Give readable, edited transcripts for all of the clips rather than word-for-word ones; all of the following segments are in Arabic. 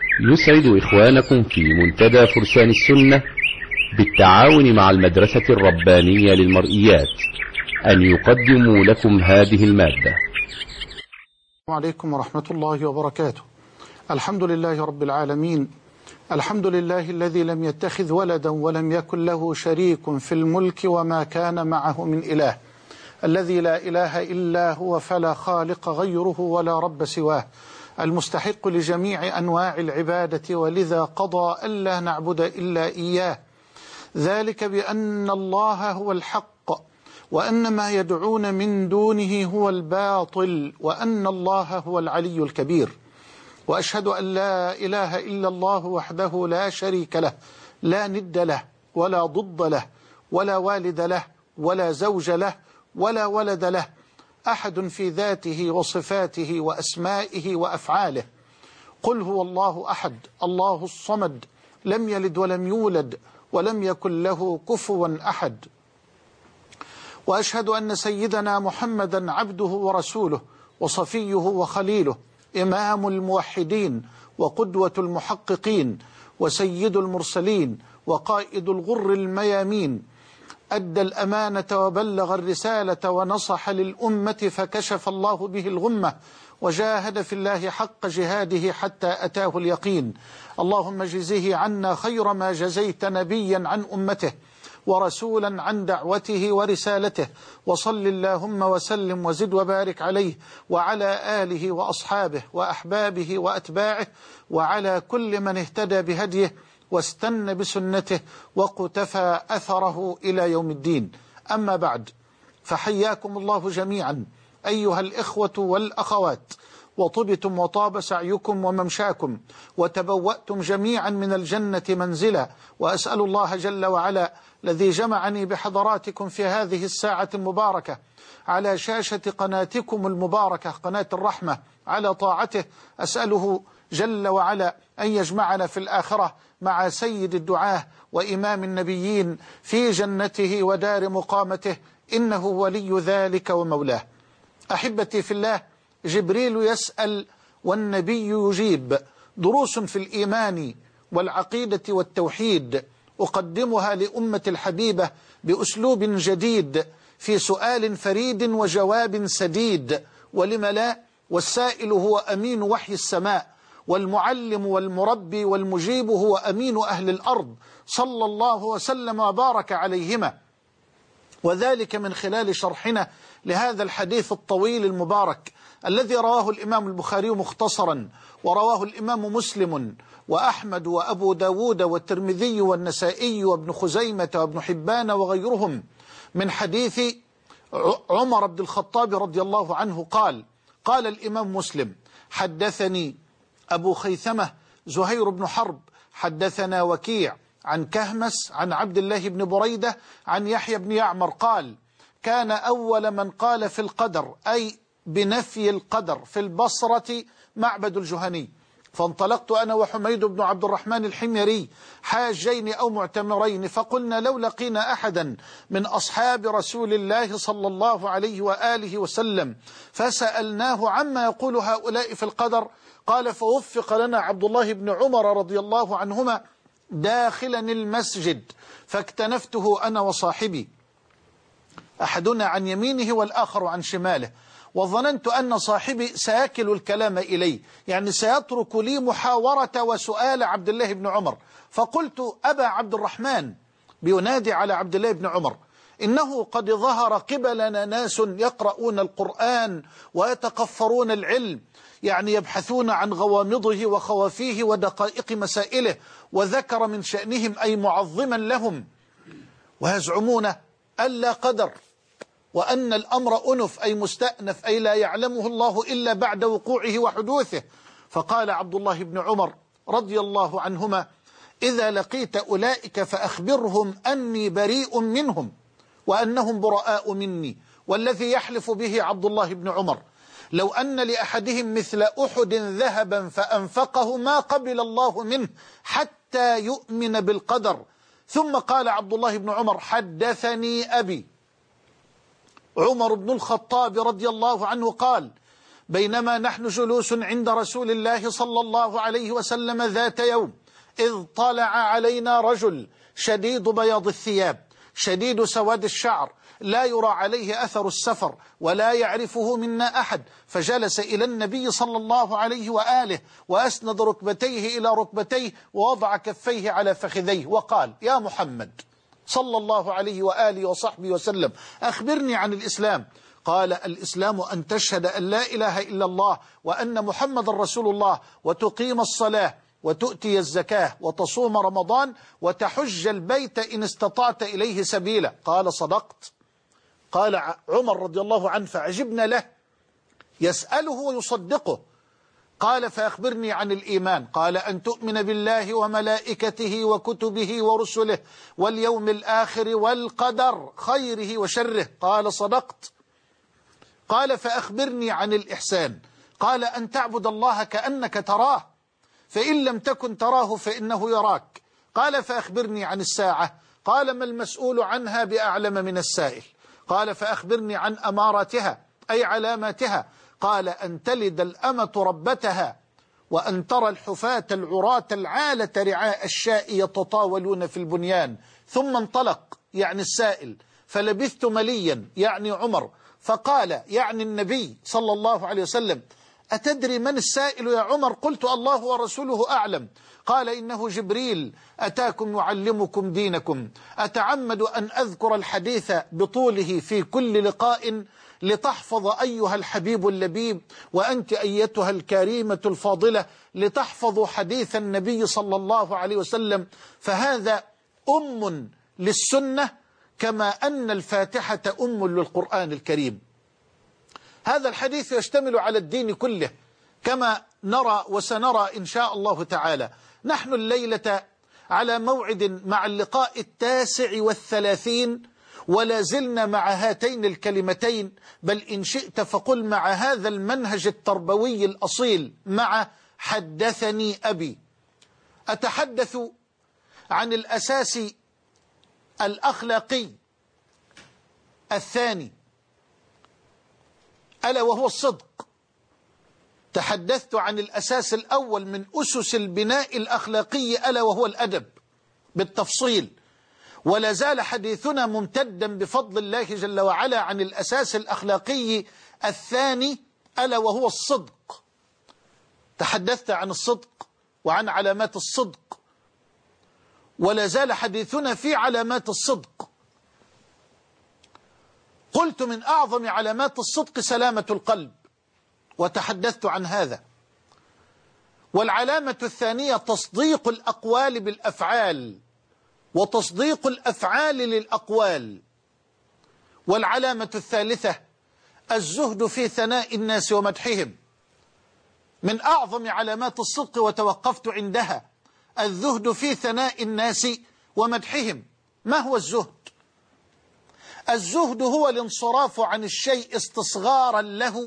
يسعد إخوانكم في منتدى فرسان السنة بالتعاون مع المدرسة الربانية للمرئيات أن يقدموا لكم هذه المادة. السلام عليكم ورحمة الله وبركاته. الحمد لله رب العالمين، الحمد لله الذي لم يتخذ ولدا ولم يكن له شريك في الملك وما كان معه من إله، الذي لا إله إلا هو فلا خالق غيره ولا رب سواه، المستحق لجميع أنواع العبادة، ولذا قضى ألا نعبد إلا إياه، ذلك بأن الله هو الحق وأن ما يدعون من دونه هو الباطل وأن الله هو العلي الكبير. وأشهد أن لا إله إلا الله وحده لا شريك له، لا ند له ولا ضد له ولا والد له ولا زوج له ولا ولد له، أحد في ذاته وصفاته وأسمائه وأفعاله. قل هو الله أحد الله الصمد، لم يلد ولم يولد ولم يكن له كفوا أحد. وأشهد أن سيدنا محمدا عبده ورسوله وصفيه وخليله، إمام الموحدين وقدوة المحققين وسيد المرسلين وقائد الغر الميامين، أدى الأمانة وبلغ الرسالة ونصح للأمة فكشف الله به الغمة، وجاهد في الله حق جهاده حتى أتاه اليقين. اللهم جزه عنا خير ما جزيت نبيا عن أمته ورسولا عن دعوته ورسالته، وصل اللهم وسلم وزد وبارك عليه وعلى آله وأصحابه وأحبابه وأتباعه وعلى كل من اهتدى بهديه واستنى بسنته وقتفى أثره إلى يوم الدين. أما بعد، فحياكم الله جميعا أيها الإخوة والأخوات، وطبتم وطاب سعيكم وممشاكم، وتبوأتم جميعا من الجنة منزلا، وأسأل الله جل وعلا الذي جمعني بحضراتكم في هذه الساعة المباركة على شاشة قناتكم المباركة قناة الرحمة على طاعته، أسأله جل وعلا أن يجمعنا في الآخرة مع سيد الدعاة وإمام النبيين في جنته ودار مقامته، إنه ولي ذلك ومولاه. أحبتي في الله، جبريل يسأل والنبي يجيب، دروس في الإيمان والعقيدة والتوحيد أقدمها لأمة الحبيبة بأسلوب جديد في سؤال فريد وجواب سديد، ولم لا، والسائل هو أمين وحي السماء، والمعلم والمربي والمجيب هو أمين أهل الأرض، صلى الله وسلم وبارك عليهما، وذلك من خلال شرحنا لهذا الحديث الطويل المبارك الذي رواه الإمام البخاري مختصرا، ورواه الإمام مسلم وأحمد وأبو داود والترمذي والنسائي وابن خزيمة وابن حبان وغيرهم، من حديث عمر بن الخطاب رضي الله عنه قال: قال الإمام مسلم: حدثني أبو خيثمة زهير بن حرب حدثنا وكيع عن كهمس عن عبد الله بن بريدة عن يحيى بن يعمر قال: كان أول من قال في القدر، أي بنفي القدر، في البصرة معبد الجهني، فانطلقت أنا وحميد بن عبد الرحمن الحميري حاجين أو معتمرين، فقلنا لو لقينا أحدا من أصحاب رسول الله صلى الله عليه وآله وسلم فسألناه عما يقول هؤلاء في القدر، قال: فوفق لنا عبد الله بن عمر رضي الله عنهما داخلا المسجد، فاكتنفته أنا وصاحبي، أحدنا عن يمينه والآخر عن شماله، وظننت أن صاحبي سيكل الكلام إلي، يعني سيترك لي محاورة وسؤال عبد الله بن عمر، فقلت: أبا عبد الرحمن، بينادي على عبد الله بن عمر، إنه قد ظهر قبلنا ناس يقرؤون القرآن ويتقفرون العلم، يعني يبحثون عن غوامضه وخوافيه ودقائق مسائله، وذكر من شأنهم أي معظما لهم، ويزعمون ألا قدر، وأن الأمر أنف أي مستأنف، أي لا يعلمه الله إلا بعد وقوعه وحدوثه. فقال عبد الله بن عمر رضي الله عنهما: إذا لقيت أولئك فأخبرهم أني بريء منهم وأنهم براء مني، والذي يحلف به عبد الله بن عمر لو أن لأحدهم مثل أحد ذهبا فأنفقه ما قبل الله منه حتى يؤمن بالقدر. ثم قال عبد الله بن عمر: حدثني أبي عمر بن الخطاب رضي الله عنه قال: بينما نحن جلوس عند رسول الله صلى الله عليه وسلم ذات يوم، إذ طلع علينا رجل شديد بياض الثياب شديد سواد الشعر، لا يرى عليه أثر السفر ولا يعرفه منا أحد، فجلس إلى النبي صلى الله عليه وآله وأسند ركبتيه إلى ركبتيه ووضع كفيه على فخذيه وقال: يا محمد صلى الله عليه وآله وصحبه وسلم، أخبرني عن الإسلام. قال: الإسلام أن تشهد أن لا إله إلا الله وأن محمد رسول الله، وتقيم الصلاة، وتؤتي الزكاة، وتصوم رمضان، وتحج البيت إن استطعت إليه سبيلا. قال: صدقت. قال عمر رضي الله عنه فعجبنا له، يسأله ويصدقه. قال: فأخبرني عن الإيمان. قال: أن تؤمن بالله وملائكته وكتبه ورسله واليوم الآخر والقدر خيره وشره. قال: صدقت. قال: فأخبرني عن الإحسان. قال: أن تعبد الله كأنك تراه، فإن لم تكن تراه فإنه يراك. قال: فأخبرني عن الساعة. قال: ما المسؤول عنها بأعلم من السائل. قال: فأخبرني عن أماراتها أي علاماتها. قال: أن تلد الأمة ربتها، وأن ترى الحفاة العراة العالة رعاء الشاء يتطاولون في البنيان. ثم انطلق، يعني السائل، فلبثت مليا، يعني عمر، فقال، يعني النبي صلى الله عليه وسلم: أتدري من السائل يا عمر؟ قلت: الله ورسوله أعلم. قال: إنه جبريل أتاكم يعلمكم دينكم. أتعمد أن أذكر الحديث بطوله في كل لقاء لتحفظ أيها الحبيب اللبيب، وأنت أيتها الكريمة الفاضلة لتحفظ حديث النبي صلى الله عليه وسلم، فهذا أم للسنة كما أن الفاتحة أم للقرآن الكريم. هذا الحديث يشتمل على الدين كله كما نرى وسنرى إن شاء الله تعالى. نحن الليلة على موعد مع اللقاء 39، ولا زلنا مع هاتين الكلمتين، بل إن شئت فقل مع هذا المنهج التربوي الأصيل، مع حدثني أبي. أتحدث عن الأساس الأخلاقي الثاني، ألا وهو الصدق. تحدثت عن الأساس الأول من أسس البناء الأخلاقي، ألا وهو الأدب، بالتفصيل. ولا زال حديثنا ممتدا بفضل الله جل وعلا عن الأساس الأخلاقي الثاني، ألا وهو الصدق. تحدثت عن الصدق وعن علامات الصدق، ولا زال حديثنا في علامات الصدق. قلت من أعظم علامات الصدق سلامة القلب، وتحدثت عن هذا. والعلامة الثانية تصديق الأقوال بالأفعال، وتصديق الأفعال للأقوال. والعلامة الثالثة الزهد في ثناء الناس ومدحهم. من أعظم علامات الصدق وتوقفت عندها الزهد في ثناء الناس ومدحهم. ما هو الزهد؟ الزهد هو الانصراف عن الشيء استصغارا له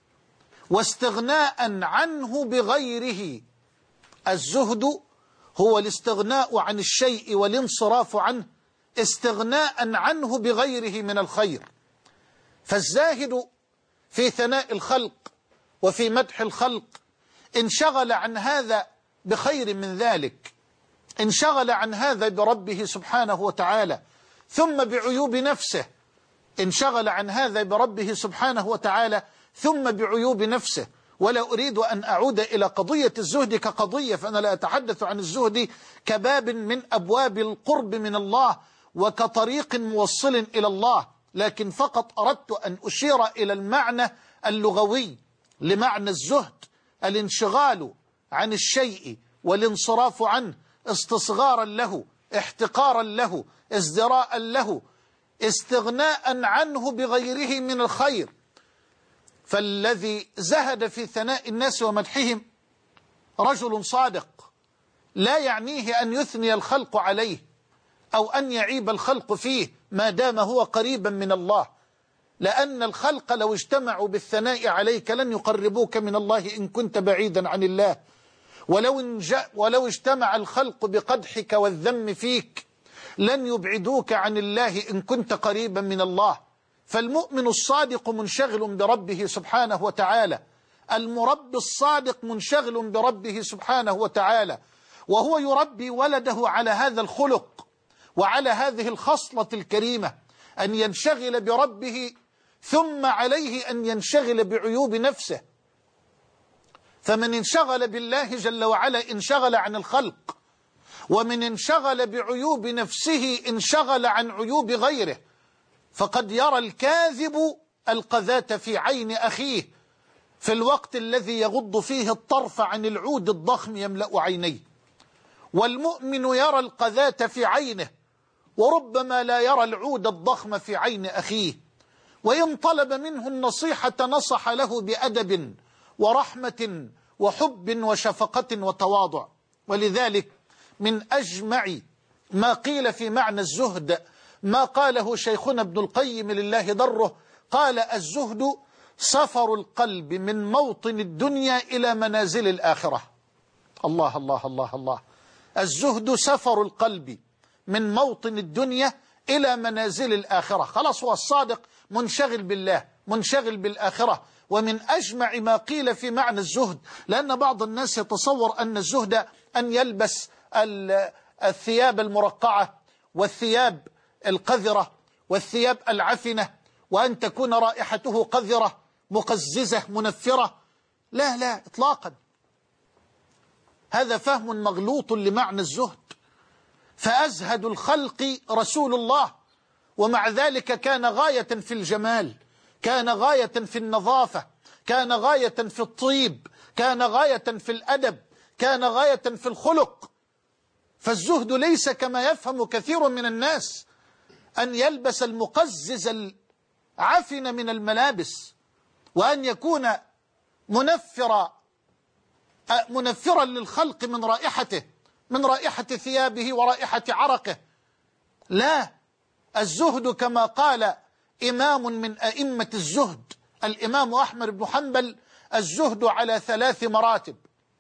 واستغناء عنه بغيره. الزهد هو الاستغناء عن الشيء والانصراف عنه استغناء عنه بغيره من الخير. فالزاهد في ثناء الخلق وفي مدح الخلق انشغل عن هذا بخير من ذلك، انشغل عن هذا بربه سبحانه وتعالى، ثم بعيوب نفسه، انشغل عن هذا بربه سبحانه وتعالى ثم بعيوب نفسه. ولا أريد أن أعود إلى قضية الزهد كقضية، فأنا لا أتحدث عن الزهد كباب من أبواب القرب من الله وكطريق موصل إلى الله، لكن فقط أردت أن أشير إلى المعنى اللغوي لمعنى الزهد: الانشغال عن الشيء والانصراف عنه استصغارا له، احتقارا له، ازدراء له، استغناء عنه بغيره من الخير. فالذي زهد في ثناء الناس ومدحهم رجل صادق، لا يعنيه أن يثني الخلق عليه أو أن يعيب الخلق فيه ما دام هو قريبا من الله، لأن الخلق لو اجتمعوا بالثناء عليك لن يقربوك من الله إن كنت بعيدا عن الله، ولو اجتمع الخلق بقدحك والذم فيك لن يبعدوك عن الله إن كنت قريبا من الله. فالمؤمن الصادق منشغل بربه سبحانه وتعالى، المربي الصادق منشغل بربه سبحانه وتعالى، وهو يربي ولده على هذا الخلق وعلى هذه الخصلة الكريمة، أن ينشغل بربه، ثم عليه أن ينشغل بعيوب نفسه. فمن انشغل بالله جل وعلا انشغل عن الخلق، ومن انشغل بعيوب نفسه انشغل عن عيوب غيره. فقد يرى الكاذب القذاة في عين أخيه في الوقت الذي يغض فيه الطرف عن العود الضخم يملأ عينيه، والمؤمن يرى القذاة في عينه وربما لا يرى العود الضخم في عين أخيه، وإن طلب منه النصيحة نصح له بأدب ورحمة وحب وشفقة وتواضع. ولذلك من أجمع ما قيل في معنى الزهد ما قاله شيخنا ابن القيم لله ضره، قال: الزهد سفر القلب من موطن الدنيا إلى منازل الآخرة. الله الله الله الله. الزهد سفر القلب من موطن الدنيا إلى منازل الآخرة. خلاص، هو الصادق منشغل بالله، منشغل بالآخرة. ومن أجمع ما قيل في معنى الزهد، لأن بعض الناس يتصور أن الزهد أن يلبس الثياب المرقعة والثياب القذرة والثياب العفنة، وأن تكون رائحته قذرة مقززة منفرة. لا لا إطلاقا، هذا فهم مغلوط لمعنى الزهد. فأزهد الخلق رسول الله، ومع ذلك كان غاية في الجمال، كان غاية في النظافة، كان غاية في الطيب، كان غاية في الأدب، كان غاية في الخلق. فالزهد ليس كما يفهم كثير من الناس أن يلبس المقزز العفن من الملابس، وأن يكون منفرا للخلق من رائحته، من رائحة ثيابه ورائحة عرقه. لا، الزهد كما قال إمام من أئمة الزهد الإمام أحمد بن حنبل: الزهد على 3 مراتب: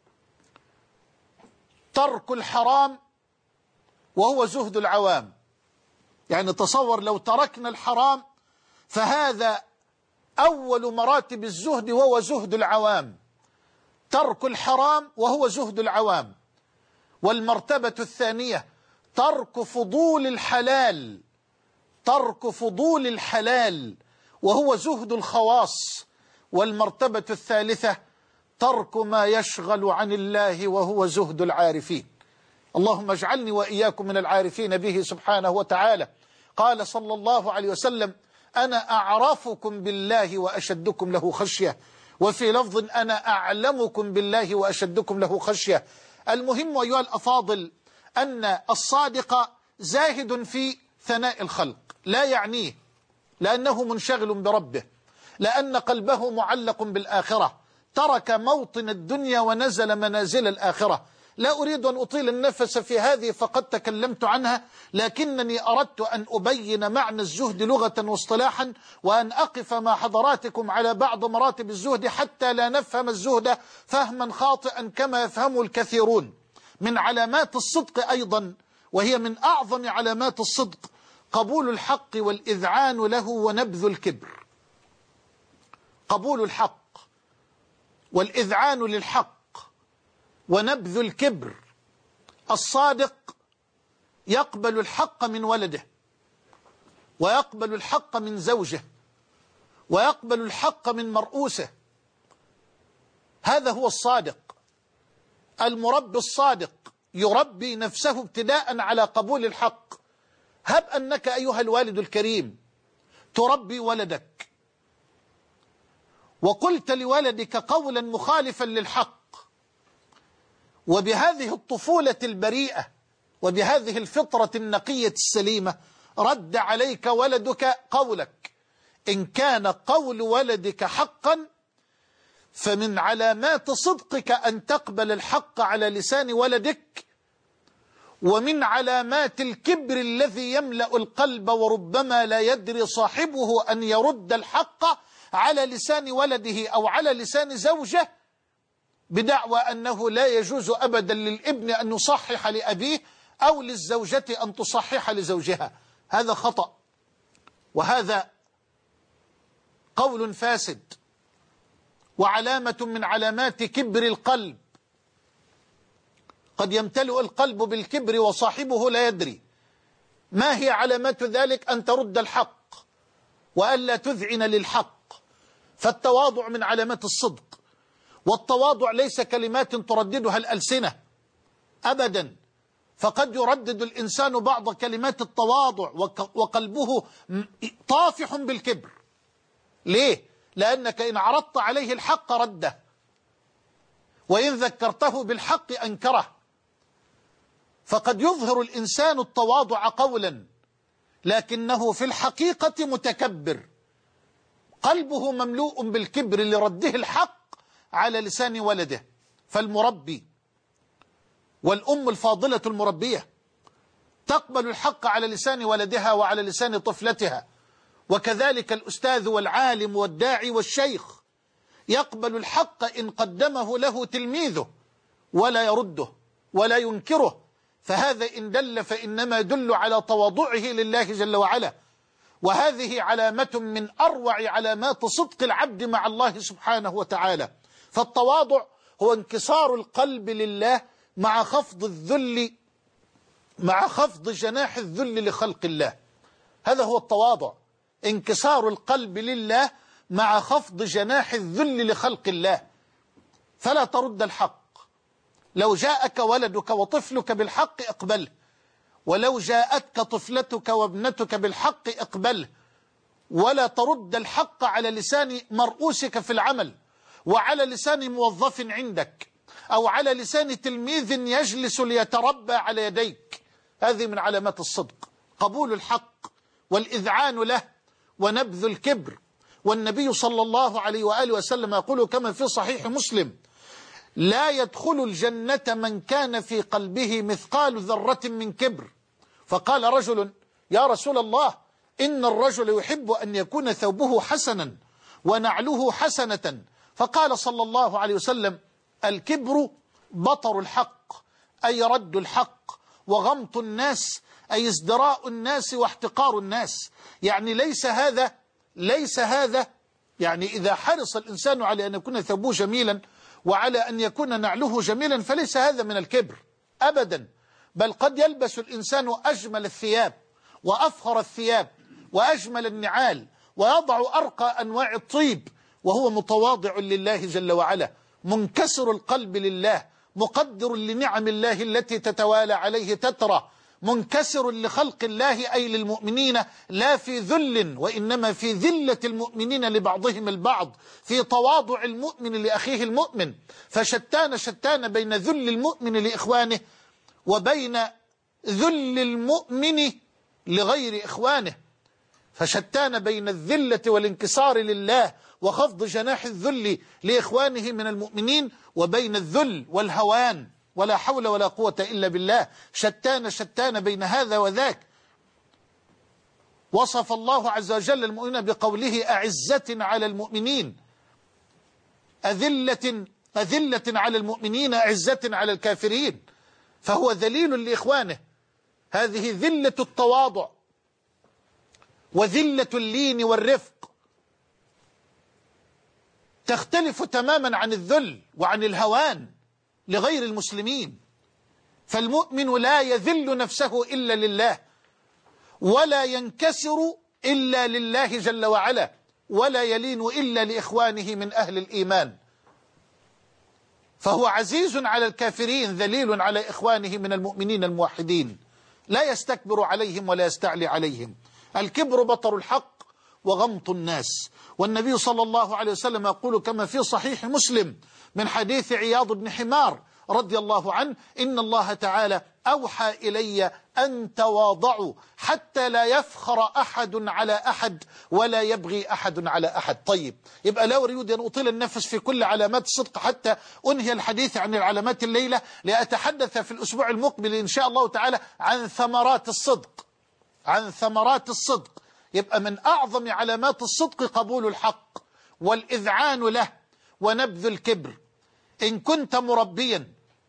ترك الحرام، وهو زهد العوام. يعني تصور لو تركنا الحرام فهذا أول مراتب الزهد، وهو زهد العوام. ترك الحرام وهو زهد العوام. والمرتبة الثانية ترك فضول الحلال، ترك فضول الحلال، وهو زهد الخواص. والمرتبة الثالثة ترك ما يشغل عن الله، وهو زهد العارفين. اللهم اجعلني وإياكم من العارفين به سبحانه وتعالى. قال صلى الله عليه وسلم: أنا أعرفكم بالله وأشدكم له خشية، وفي لفظ: أنا أعلمكم بالله وأشدكم له خشية. المهم أيها الأفاضل أن الصادق زاهد في ثناء الخلق، لا يعنيه، لأنه منشغل بربه، لأن قلبه معلق بالآخرة، ترك موطن الدنيا ونزل منازل الآخرة. لا أريد أن أطيل النفس في هذه، فقد تكلمت عنها، لكنني أردت أن أبين معنى الزهد لغة واصطلاحا، وأن أقف مع حضراتكم على بعض مراتب الزهد حتى لا نفهم الزهد فهما خاطئا كما يفهمه الكثيرون. من علامات الصدق أيضا، وهي من أعظم علامات الصدق، قبول الحق والإذعان له ونبذ الكبر. قبول الحق والإذعان للحق ونبذ الكبر. الصادق يقبل الحق من ولده، ويقبل الحق من زوجه، ويقبل الحق من مرؤوسه. هذا هو الصادق. المربي الصادق يربي نفسه ابتداء على قبول الحق. هب أنك أيها الوالد الكريم تربي ولدك، وقلت لولدك قولا مخالفا للحق، وبهذه الطفولة البريئة وبهذه الفطرة النقية السليمة رد عليك ولدك قولك. إن كان قول ولدك حقا فمن علامات صدقك أن تقبل الحق على لسان ولدك، ومن علامات الكبر الذي يملأ القلب وربما لا يدري صاحبه أن يرد الحق على لسان ولده أو على لسان زوجه بدعوى أنه لا يجوز أبدا للابن أن يصحح لأبيه أو للزوجة أن تصحح لزوجها. هذا خطأ، وهذا قول فاسد، وعلامة من علامات كبر القلب. قد يمتلئ القلب بالكبر وصاحبه لا يدري. ما هي علامات ذلك؟ أن ترد الحق وألا تذعن للحق. فالتواضع من علامات الصدق، والتواضع ليس كلمات ترددها الألسنة أبدا، فقد يردد الإنسان بعض كلمات التواضع وقلبه طافح بالكبر. ليه؟ لأنك إن عرضت عليه الحق رده، وإن ذكرته بالحق أنكره. فقد يظهر الإنسان التواضع قولا، لكنه في الحقيقة متكبر، قلبه مملوء بالكبر لرده الحق على لسان ولده. فالمربي والأم الفاضلة المربية تقبل الحق على لسان ولدها وعلى لسان طفلتها، وكذلك الأستاذ والعالم والداعي والشيخ يقبل الحق إن قدمه له تلميذه ولا يرده ولا ينكره. فهذا إن دل فإنما يدل على تواضعه لله جل وعلا، وهذه علامة من أروع علامات صدق العبد مع الله سبحانه وتعالى. فالتواضع هو انكسار القلب لله مع خفض الذل، مع خفض جناح الذل لخلق الله. هذا هو التواضع، انكسار القلب لله مع خفض جناح الذل لخلق الله. فلا ترد الحق. لو جاءك ولدك وطفلك بالحق اقبله، ولو جاءتك طفلتك وابنتك بالحق اقبله. ولا ترد الحق على لسان مرؤوسك في العمل، وعلى لسان موظف عندك، أو على لسان تلميذ يجلس ليتربى على يديك. هذه من علامات الصدق، قبول الحق والإذعان له ونبذ الكبر. والنبي صلى الله عليه وآله وسلم يقول كما في صحيح مسلم: لا يدخل الجنة من كان في قلبه مثقال ذرة من كبر. فقال رجل: يا رسول الله، إن الرجل يحب أن يكون ثوبه حسنا ونعله حسنة. فقال صلى الله عليه وسلم: الكبر بطر الحق، أي رد الحق، وغمط الناس، أي ازدراء الناس واحتقار الناس. يعني ليس هذا يعني إذا حرص الإنسان على أن يكون ثوبه جميلا وعلى أن يكون نعله جميلا فليس هذا من الكبر أبدا، بل قد يلبس الإنسان أجمل الثياب وأفخر الثياب وأجمل النعال ويضع أرقى أنواع الطيب وهو متواضع لله جل وعلا، منكسر القلب لله، مقدر لنعم الله التي تتوالى عليه تترى، منكسر لخلق الله أي للمؤمنين، لا في ذل وإنما في ذلة المؤمنين لبعضهم البعض، في تواضع المؤمن لأخيه المؤمن. فشتان بين ذل المؤمن لإخوانه وبين ذل المؤمن لغير إخوانه، فشتان بين الذلة والانكسار لله وخفض جناح الذل لإخوانه من المؤمنين وبين الذل والهوان ولا حول ولا قوة إلا بالله. شتان بين هذا وذاك. وصف الله عز وجل المؤمنين بقوله: أعزة على المؤمنين، أذلة على المؤمنين، أعزة على الكافرين. فهو ذليل لإخوانه. هذه ذلة التواضع وذلة اللين والرفق، تختلف تماما عن الذل وعن الهوان لغير المسلمين. فالمؤمن لا يذل نفسه إلا لله، ولا ينكسر إلا لله جل وعلا، ولا يلين إلا لإخوانه من أهل الإيمان. فهو عزيز على الكافرين ذليل على إخوانه من المؤمنين الموحدين، لا يستكبر عليهم ولا يستعلي عليهم. الكبر بطر الحق وغمط الناس. والنبي صلى الله عليه وسلم يقول كما في صحيح مسلم من حديث عياض بن حمار رضي الله عنه: إن الله تعالى أوحى إلي أن تواضعوا حتى لا يفخر أحد على أحد ولا يبغي أحد على أحد. طيب، يبقى لا أريد أن أطيل النفس في كل علامات الصدق حتى أنهي الحديث عن العلامات الليلة، لأتحدث في الأسبوع المقبل إن شاء الله تعالى عن ثمرات الصدق، عن ثمرات الصدق. يبقى من أعظم علامات الصدق قبول الحق والإذعان له ونبذ الكبر. إن كنت مربيا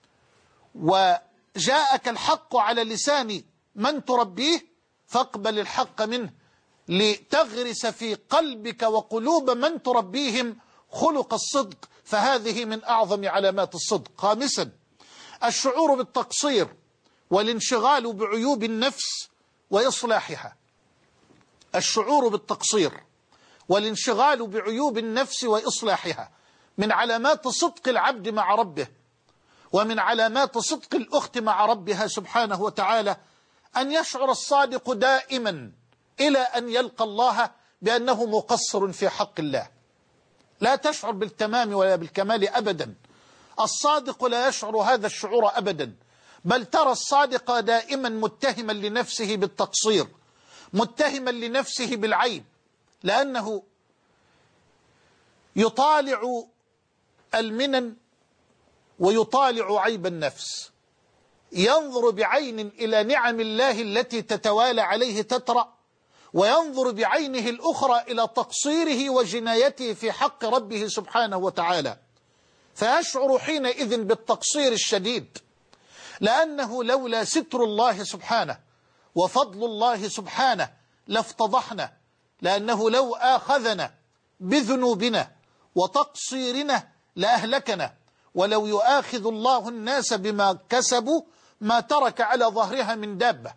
وجاءك الحق على لسان من تربيه فاقبل الحق منه، لتغرس في قلبك وقلوب من تربيهم خلق الصدق، فهذه من أعظم علامات الصدق. خامسا الشعور بالتقصير والانشغال بعيوب النفس وإصلاحها. الشعور بالتقصير والانشغال بعيوب النفس وإصلاحها من علامات صدق العبد مع ربه، ومن علامات صدق الأخت مع ربها سبحانه وتعالى أن يشعر الصادق دائما إلى أن يلقى الله بأنه مقصر في حق الله. لا تشعر بالتمام ولا بالكمال أبدا. الصادق لا يشعر هذا الشعور أبدا، بل ترى الصادق دائما متهما لنفسه بالتقصير، متهما لنفسه بالعيب، لأنه يطالع المنن ويطالع عيب النفس، ينظر بعين إلى نعم الله التي تتوالى عليه تترى، وينظر بعينه الأخرى إلى تقصيره وجنايته في حق ربه سبحانه وتعالى، فيشعر حينئذ بالتقصير الشديد، لأنه لولا ستر الله سبحانه وفضل الله سبحانه لافتضحنا، لأنه لو آخذنا بذنوبنا وتقصيرنا لأهلكنا، ولو يؤاخذ الله الناس بما كسبوا ما ترك على ظهرها من دابة.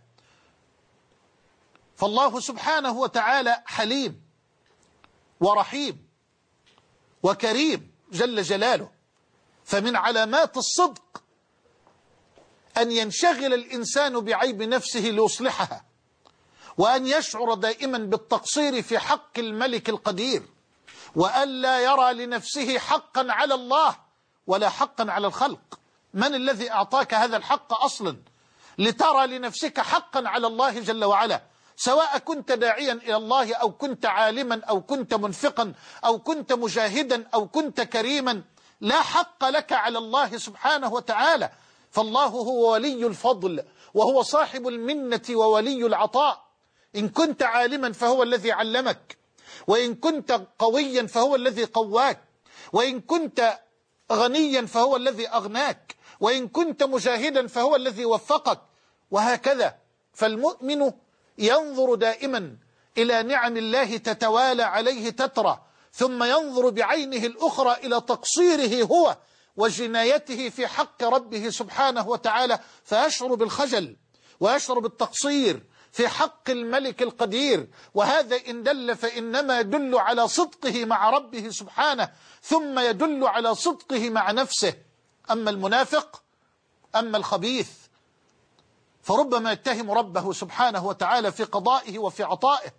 فالله سبحانه وتعالى حليم ورحيم وكريم جل جلاله. فمن علامات الصدق أن ينشغل الإنسان بعيب نفسه ليصلحها، وأن يشعر دائما بالتقصير في حق الملك القدير، وأن لا يرى لنفسه حقا على الله ولا حقا على الخلق. من الذي أعطاك هذا الحق أصلا لترى لنفسك حقا على الله جل وعلا؟ سواء كنت داعيا إلى الله أو كنت عالما أو كنت منفقا أو كنت مجاهدا أو كنت كريما، لا حق لك على الله سبحانه وتعالى. فالله هو ولي الفضل وهو صاحب المنة وولي العطاء. إن كنت عالما فهو الذي علمك، وإن كنت قويا فهو الذي قواك، وإن كنت غنيا فهو الذي أغناك، وإن كنت مجاهدا فهو الذي وفقك، وهكذا. فالمؤمن ينظر دائما إلى نعم الله تتوالى عليه تترى، ثم ينظر بعينه الأخرى إلى تقصيره هو وجنايته في حق ربه سبحانه وتعالى، فيشعر بالخجل ويشعر بالتقصير في حق الملك القدير. وهذا إن دل فإنما يدل على صدقه مع ربه سبحانه، ثم يدل على صدقه مع نفسه. أما المنافق، أما الخبيث، فربما يتهم ربه سبحانه وتعالى في قضائه وفي عطائه،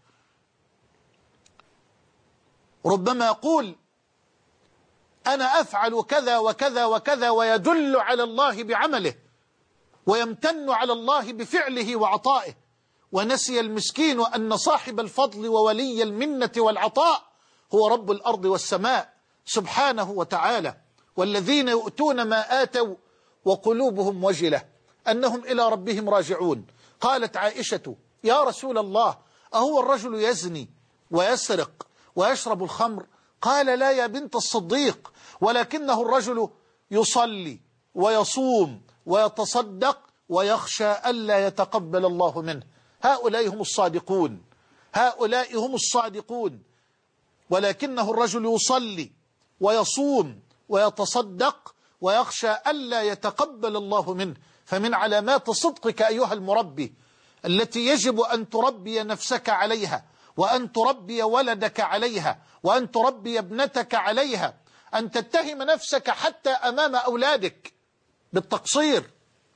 ربما يقول أنا أفعل كذا وكذا وكذا، ويدل على الله بعمله ويمتن على الله بفعله وعطائه، ونسي المسكين أن صاحب الفضل وولي المنة والعطاء هو رب الأرض والسماء سبحانه وتعالى. والذين يؤتون ما آتوا وقلوبهم وجلة أنهم إلى ربهم راجعون. قالت عائشة يا رسول الله أهو الرجل يزني ويسرق ويشرب الخمر؟ قال لا يا بنت الصديق، ولكنه الرجل يصلي ويصوم ويتصدق ويخشى ألا يتقبل الله منه. هؤلاء هم الصادقون، هؤلاء هم الصادقون. ولكنه الرجل يصلي ويصوم ويتصدق ويخشى ألا يتقبل الله منه. فمن علامات صدقك أيها المربي التي يجب أن تربي نفسك عليها، وأن تربي ولدك عليها، وأن تربي ابنتك عليها، أن تتهم نفسك حتى أمام أولادك بالتقصير.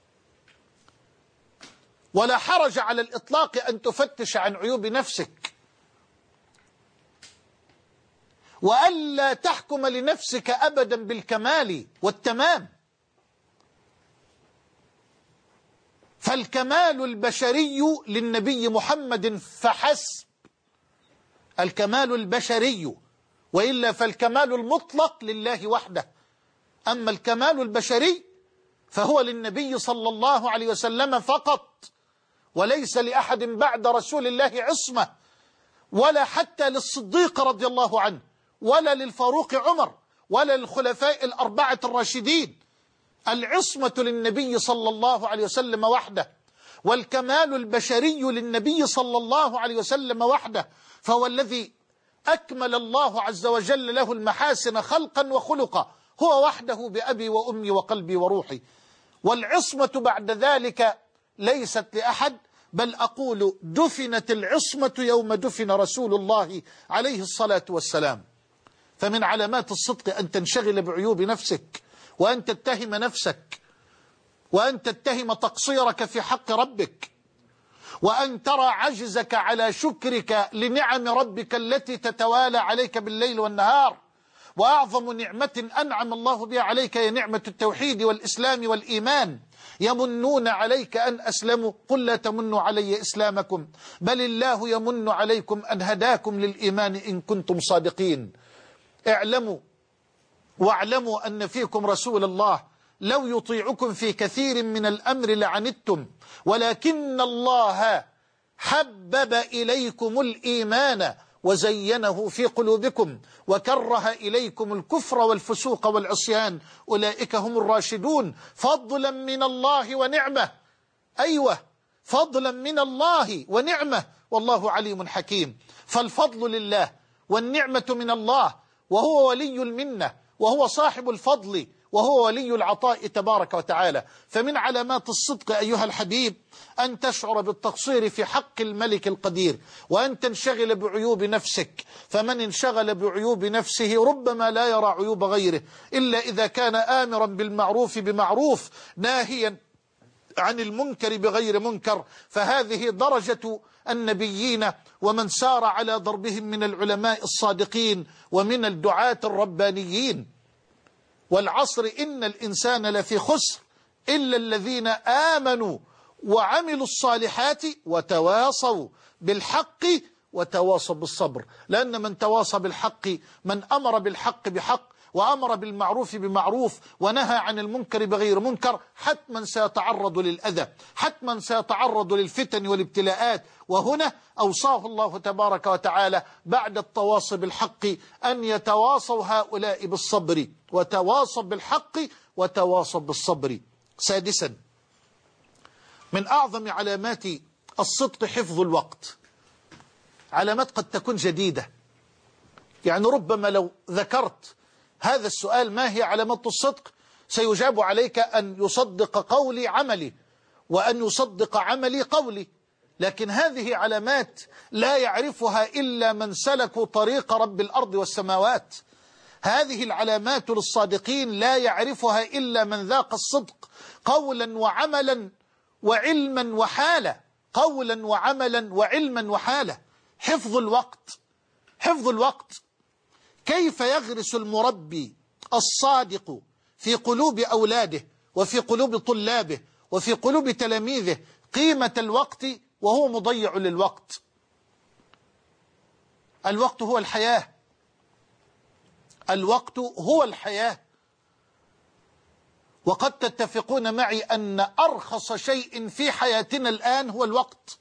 ولا حرج على الإطلاق أن تفتش عن عيوب نفسك، وألا تحكم لنفسك أبدا بالكمال والتمام، فالكمال البشري للنبي محمد فحسب، الكمال البشري، وإلا فالكمال المطلق لله وحده. أما الكمال البشري فهو للنبي صلى الله عليه وسلم فقط، وليس لأحد بعد رسول الله عصمة، ولا حتى للصديق رضي الله عنه، ولا للفاروق عمر، ولا للخلفاء الأربعة الراشدين. العصمة للنبي صلى الله عليه وسلم وحده، والكمال البشري للنبي صلى الله عليه وسلم وحده. فهو الذي أكمل الله عز وجل له المحاسن خلقا وخلقا، هو وحده بأبي وأمي وقلبي وروحي. والعصمة بعد ذلك ليست لأحد، بل أقول دفنت العصمة يوم دفن رسول الله عليه الصلاة والسلام. فمن علامات الصدق أن تنشغل بعيوب نفسك، وأن تتهم نفسك، وأن تتهم تقصيرك في حق ربك، وأن ترى عجزك على شكرك لنعم ربك التي تتوالى عليك بالليل والنهار. وأعظم نعمة أنعم الله بها عليك هي نعمة التوحيد والإسلام والإيمان. يمنون عليك أن أسلموا، قل لا تمنوا علي إسلامكم بل الله يمن عليكم أن هداكم للإيمان إن كنتم صادقين. اعلموا واعلموا أن فيكم رسول الله لو يطيعكم في كثير من الأمر لعنتم، ولكن الله حبب إليكم الإيمان وزينه في قلوبكم وكره إليكم الكفر والفسوق والعصيان، أولئك هم الراشدون. فضلا من الله ونعمة، أيوة فضلا من الله ونعمة، والله عليم حكيم. فالفضل لله والنعمة من الله، وهو ولي المنة، وهو صاحب الفضل، وهو ولي العطاء تبارك وتعالى. فمن علامات الصدق أيها الحبيب أن تشعر بالتقصير في حق الملك القدير، وأن تنشغل بعيوب نفسك. فمن انشغل بعيوب نفسه ربما لا يرى عيوب غيره إلا إذا كان آمرا بالمعروف بمعروف ناهيا عن المنكر بغير منكر. فهذه درجة النبيين ومن سار على ضربهم من العلماء الصادقين ومن الدعاة الربانيين. والعصر إن الإنسان لفي خسر إلا الذين آمنوا وعملوا الصالحات وتواصوا بالحق وتواصوا بالصبر. لأن من تواصى بالحق، من أمر بالحق بحق، وأمر بالمعروف بمعروف، ونهى عن المنكر بغير منكر، حتما سيتعرض للأذى، حتما سيتعرض للفتن والابتلاءات. وهنا أوصاه الله تبارك وتعالى بعد التواصي بالحق أن يتواصوا هؤلاء بالصبر، وتواصوا بالحق وتواصوا بالصبر. سادسا، من أعظم علامات الصدق حفظ الوقت. علامات قد تكون جديدة، يعني ربما لو ذكرت هذا السؤال ما هي علامات الصدق سيجاب عليك أن يصدق قولي عملي، وأن يصدق عملي قولي. لكن هذه علامات لا يعرفها إلا من سلكوا طريق رب الأرض والسماوات. هذه العلامات للصادقين لا يعرفها إلا من ذاق الصدق قولا وعملا وعلما وحالا، قولا وعملا وعلما وحالا. حفظ الوقت، حفظ الوقت. كيف يغرس المربي الصادق في قلوب أولاده وفي قلوب طلابه وفي قلوب تلاميذه قيمة الوقت وهو مضيع للوقت؟ الوقت هو الحياة، الوقت هو الحياة. وقد تتفقون معي أن أرخص شيء في حياتنا الآن هو الوقت.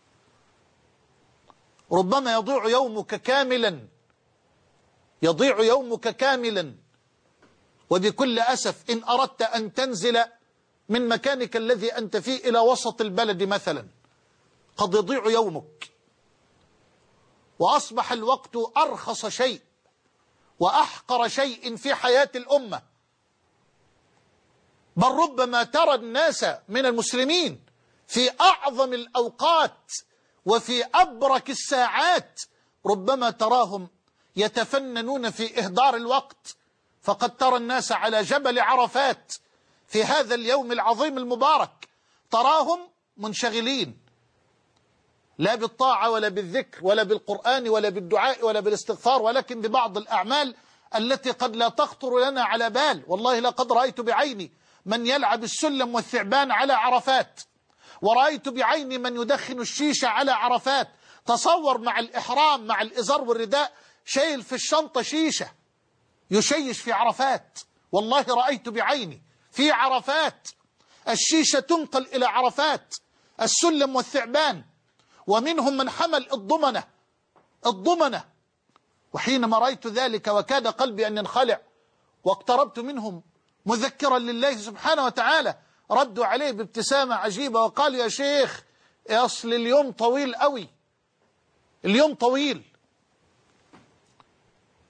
ربما يضيع يومك كاملا، يضيع يومك كاملا. وبكل أسف إن أردت أن تنزل من مكانك الذي أنت فيه إلى وسط البلد مثلا قد يضيع يومك. وأصبح الوقت أرخص شيء وأحقر شيء في حياة الأمة. بل ربما ترى الناس من المسلمين في أعظم الأوقات وفي أبرك الساعات ربما تراهم يتفننون في إهدار الوقت. فقد ترى الناس على جبل عرفات في هذا اليوم العظيم المبارك تراهم منشغلين لا بالطاعة ولا بالذكر ولا بالقرآن ولا بالدعاء ولا بالاستغفار، ولكن ببعض الأعمال التي قد لا تخطر لنا على بال. والله لقد رأيت بعيني من يلعب السلم والثعبان على عرفات، ورأيت بعيني من يدخن الشيشة على عرفات. تصور مع الإحرام مع الإزار والرداء شايل في الشنطة شيشة يشيش في عرفات. والله رأيت بعيني في عرفات الشيشة تنقل إلى عرفات، السلم والثعبان. ومنهم من حمل الضمنة. وحينما رأيت ذلك وكاد قلبي أن ينخلع واقتربت منهم مذكرا لله سبحانه وتعالى، ردوا عليه بابتسامة عجيبة وقال: يا شيخ أصل اليوم طويل قوي، اليوم طويل.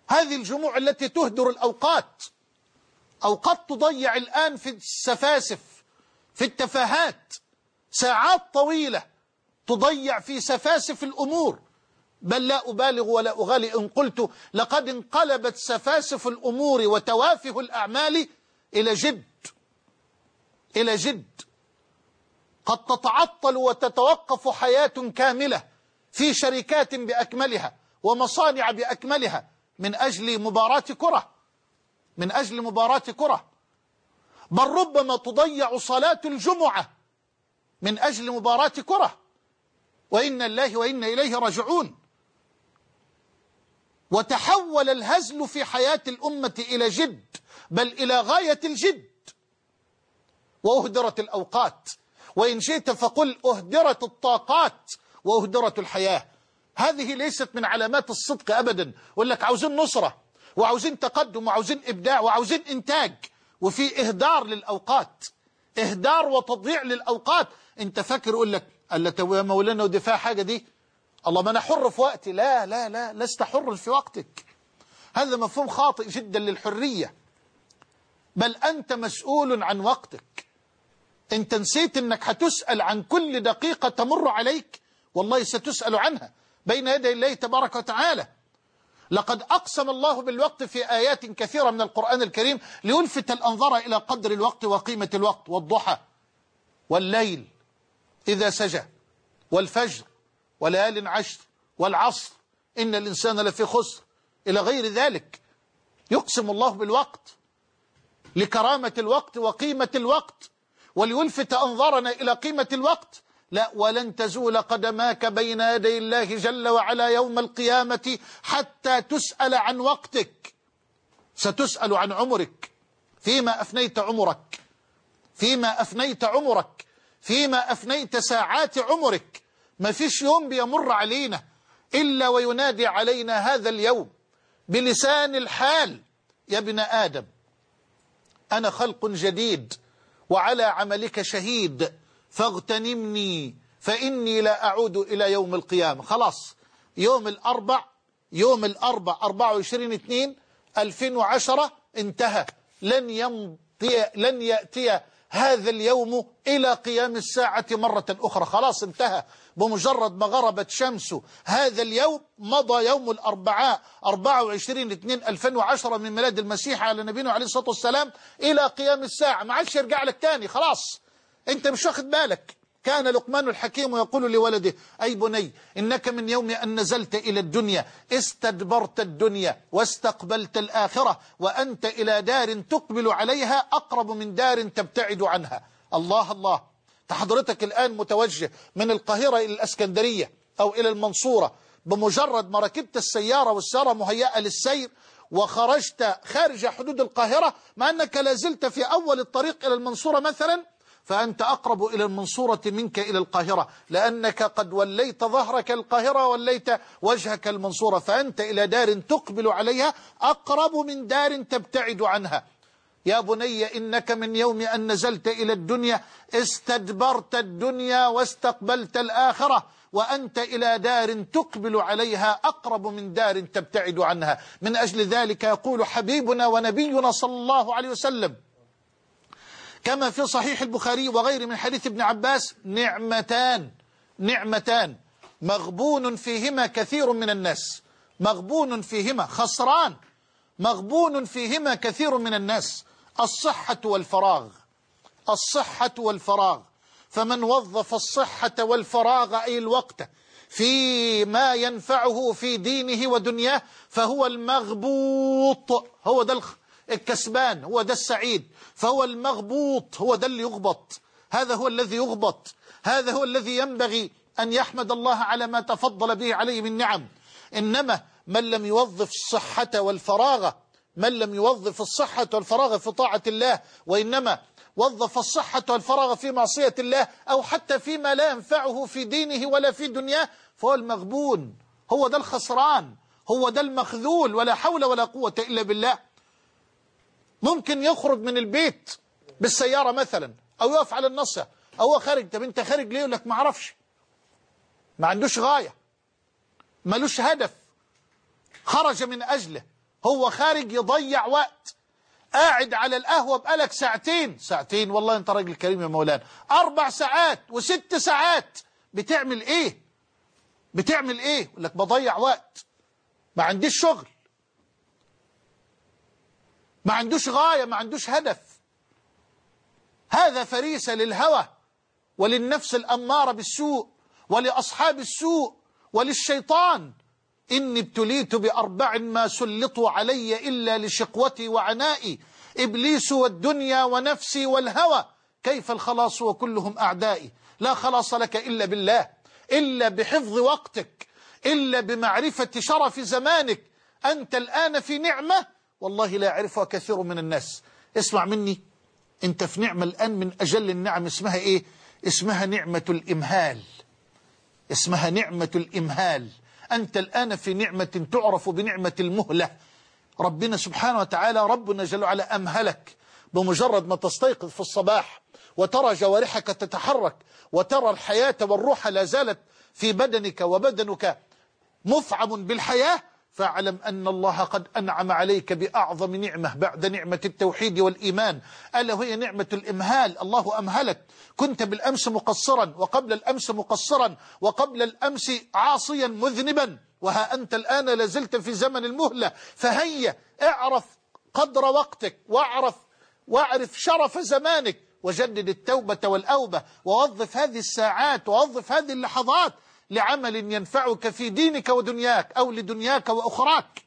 هذه الجموع التي تهدر الأوقات، أوقات تضيع الآن في السفاسف، في التفاهات، ساعات طويلة تضيع في سفاسف الأمور. بل لا أبالغ ولا أغالي إن قلت لقد انقلبت سفاسف الأمور وتوافه الأعمال إلى جد، إلى جد. قد تتعطل وتتوقف حياة كاملة في شركات بأكملها ومصانع بأكملها من أجل مباراة كرة، من أجل مباراة كرة. بل ربما تضيع صلاة الجمعة من أجل مباراة كرة. وإنا الله وإنا إليه راجعون. وتحول الهزل في حياة الأمة إلى جد، بل إلى غاية الجد. وأهدرت الأوقات، وإن شئت فقل أهدرت الطاقات وأهدرت الحياة. هذه ليست من علامات الصدق أبدا. يقول لك عاوزين نصرة وعاوزين تقدم وعاوزين إبداع وعاوزين إنتاج، وفي إهدار للأوقات، إهدار وتضييع للأوقات. أنت فاكر يقول لك ألا يا مولانا ودفاع حاجة دي، الله ما أنا حر في وقتي. لا لا لا، لست حر في وقتك. هذا مفهوم خاطئ جدا للحرية. بل أنت مسؤول عن وقتك. أنت نسيت أنك هتسأل عن كل دقيقة تمر عليك، والله ستسأل عنها بين يدي الله تبارك وتعالى. لقد أقسم الله بالوقت في آيات كثيرة من القرآن الكريم ليلفت الأنظار إلى قدر الوقت وقيمة الوقت. والضحى والليل إذا سجى والفجر وليال عشر والعصر إن الإنسان لفي خسر إلى غير ذلك. يقسم الله بالوقت لكرامة الوقت وقيمة الوقت، وليلفت أنظارنا إلى قيمة الوقت. لا، ولن تزول قدماك بين يدي الله جل وعلا يوم القيامة حتى تسأل عن وقتك. ستسأل عن عمرك، فيما أفنيت عمرك، فيما أفنيت عمرك، فيما أفنيت ساعات عمرك. ما فيش يوم بيمر علينا إلا وينادي علينا هذا اليوم بلسان الحال: يا ابن آدم أنا خلق جديد وعلى عملك شهيد فاغتنمني فإني لا أعود إلى يوم القيامة. خلاص، يوم الأربع 24/2/2010 انتهى. لن يأتي هذا اليوم إلى قيام الساعة مرة أخرى. خلاص انتهى. بمجرد ما غربت شمس هذا اليوم مضى يوم الأربعاء 24/2/2010 من ميلاد المسيح على نبينا عليه الصلاة والسلام إلى قيام الساعة. ما عادش يرجع لك تاني. خلاص انت مش واخد بالك. كان لقمان الحكيم يقول لولده: أي بني إنك من يوم أن نزلت إلى الدنيا استدبرت الدنيا واستقبلت الآخرة، وأنت إلى دار تقبل عليها أقرب من دار تبتعد عنها. الله الله. حضرتك الآن متوجه من القاهرة إلى الأسكندرية أو إلى المنصورة، بمجرد ما ركبت السيارة والسيارة مهيئة للسير وخرجت خارج حدود القاهرة، مع أنك لازلت في أول الطريق إلى المنصورة مثلا، فأنت أقرب إلى المنصورة منك إلى القاهرة، لأنك قد وليت ظهرك القاهرة وليت وجهك المنصورة، فأنت إلى دار تقبل عليها أقرب من دار تبتعد عنها. يا بني إنك من يوم أن نزلت إلى الدنيا استدبرت الدنيا واستقبلت الآخرة، وأنت إلى دار تقبل عليها أقرب من دار تبتعد عنها. من أجل ذلك يقول حبيبنا ونبينا صلى الله عليه وسلم كما في صحيح البخاري وغيره من حديث ابن عباس: نعمتان مغبون فيهما كثير من الناس. مغبون فيهما، خسران، مغبون فيهما كثير من الناس: الصحة والفراغ. الصحة والفراغ. فمن وظف الصحة والفراغ أي الوقت فيما ينفعه في دينه ودنياه فهو المغبوط. هو ده الكسبان، هو ده السعيد. فهو المغبوط، هو ده اللي يغبط. هذا هو الذي يغبط. هذا هو الذي ينبغي أن يحمد الله على ما تفضل به عليه من نعم. إنما من لم يوظف الصحة والفراغ، من لم يوظف الصحة والفراغ في طاعة الله، وإنما وظف الصحة والفراغ في معصية الله أو حتى فيما لا ينفعه في دينه ولا في دنياه، فهو المغبون، هو ده الخسران، هو ده المخذول. ولا حول ولا قوة إلا بالله. ممكن يخرج من البيت بالسيارة مثلا أو يقف على النصة أو هو خارج. طب أنت خارج ليه؟ يقول لك ما أعرفش، ما عندوش غاية، ملوش هدف، خرج من أجله، هو خارج يضيع وقت، قاعد على القهوة بقالك ساعتين والله انت راجل كريم يا مولانا، 4 ساعات و6 ساعات، بتعمل ايه؟ يقول لك بضيع وقت، ما عنديش شغل، ما عندوش غاية، ما عندوش هدف. هذا فريسة للهوى وللنفس الأمارة بالسوء ولأصحاب السوء وللشيطان. إني ابتليت ب4 ما سلطوا علي إلا لشقوتي وعنائي، إبليس والدنيا ونفسي والهوى، كيف الخلاص وكلهم أعدائي. لا خلاص لك إلا بالله، إلا بحفظ وقتك، إلا بمعرفة شرف زمانك. أنت الآن في نعمة والله لا يعرفها كثير من الناس. اسمع مني، أنت في نعمة الآن من أجل النعم. اسمها إيه؟ اسمها نعمة الإمهال. اسمها نعمة الإمهال. أنت الآن في نعمة تعرف بنعمة المهلة. ربنا سبحانه وتعالى ربنا جل وعلا أمهلك. بمجرد ما تستيقظ في الصباح وترى جوارحك تتحرك وترى الحياة والروح لا زالت في بدنك وبدنك مفعم بالحياة، فاعلم أن الله قد أنعم عليك بأعظم نعمة بعد نعمة التوحيد والإيمان، ألا وهي نعمة الإمهال. الله أمهلك. كنت بالأمس مقصرا، وقبل الأمس مقصرا، وقبل الأمس عاصيا مذنبا، وها أنت الآن لازلت في زمن المهلة. فهيا اعرف قدر وقتك، واعرف شرف زمانك، وجدد التوبة والأوبة، ووظف هذه الساعات ووظف هذه اللحظات لعمل ينفعك في دينك ودنياك، أو لدنياك وأخراك.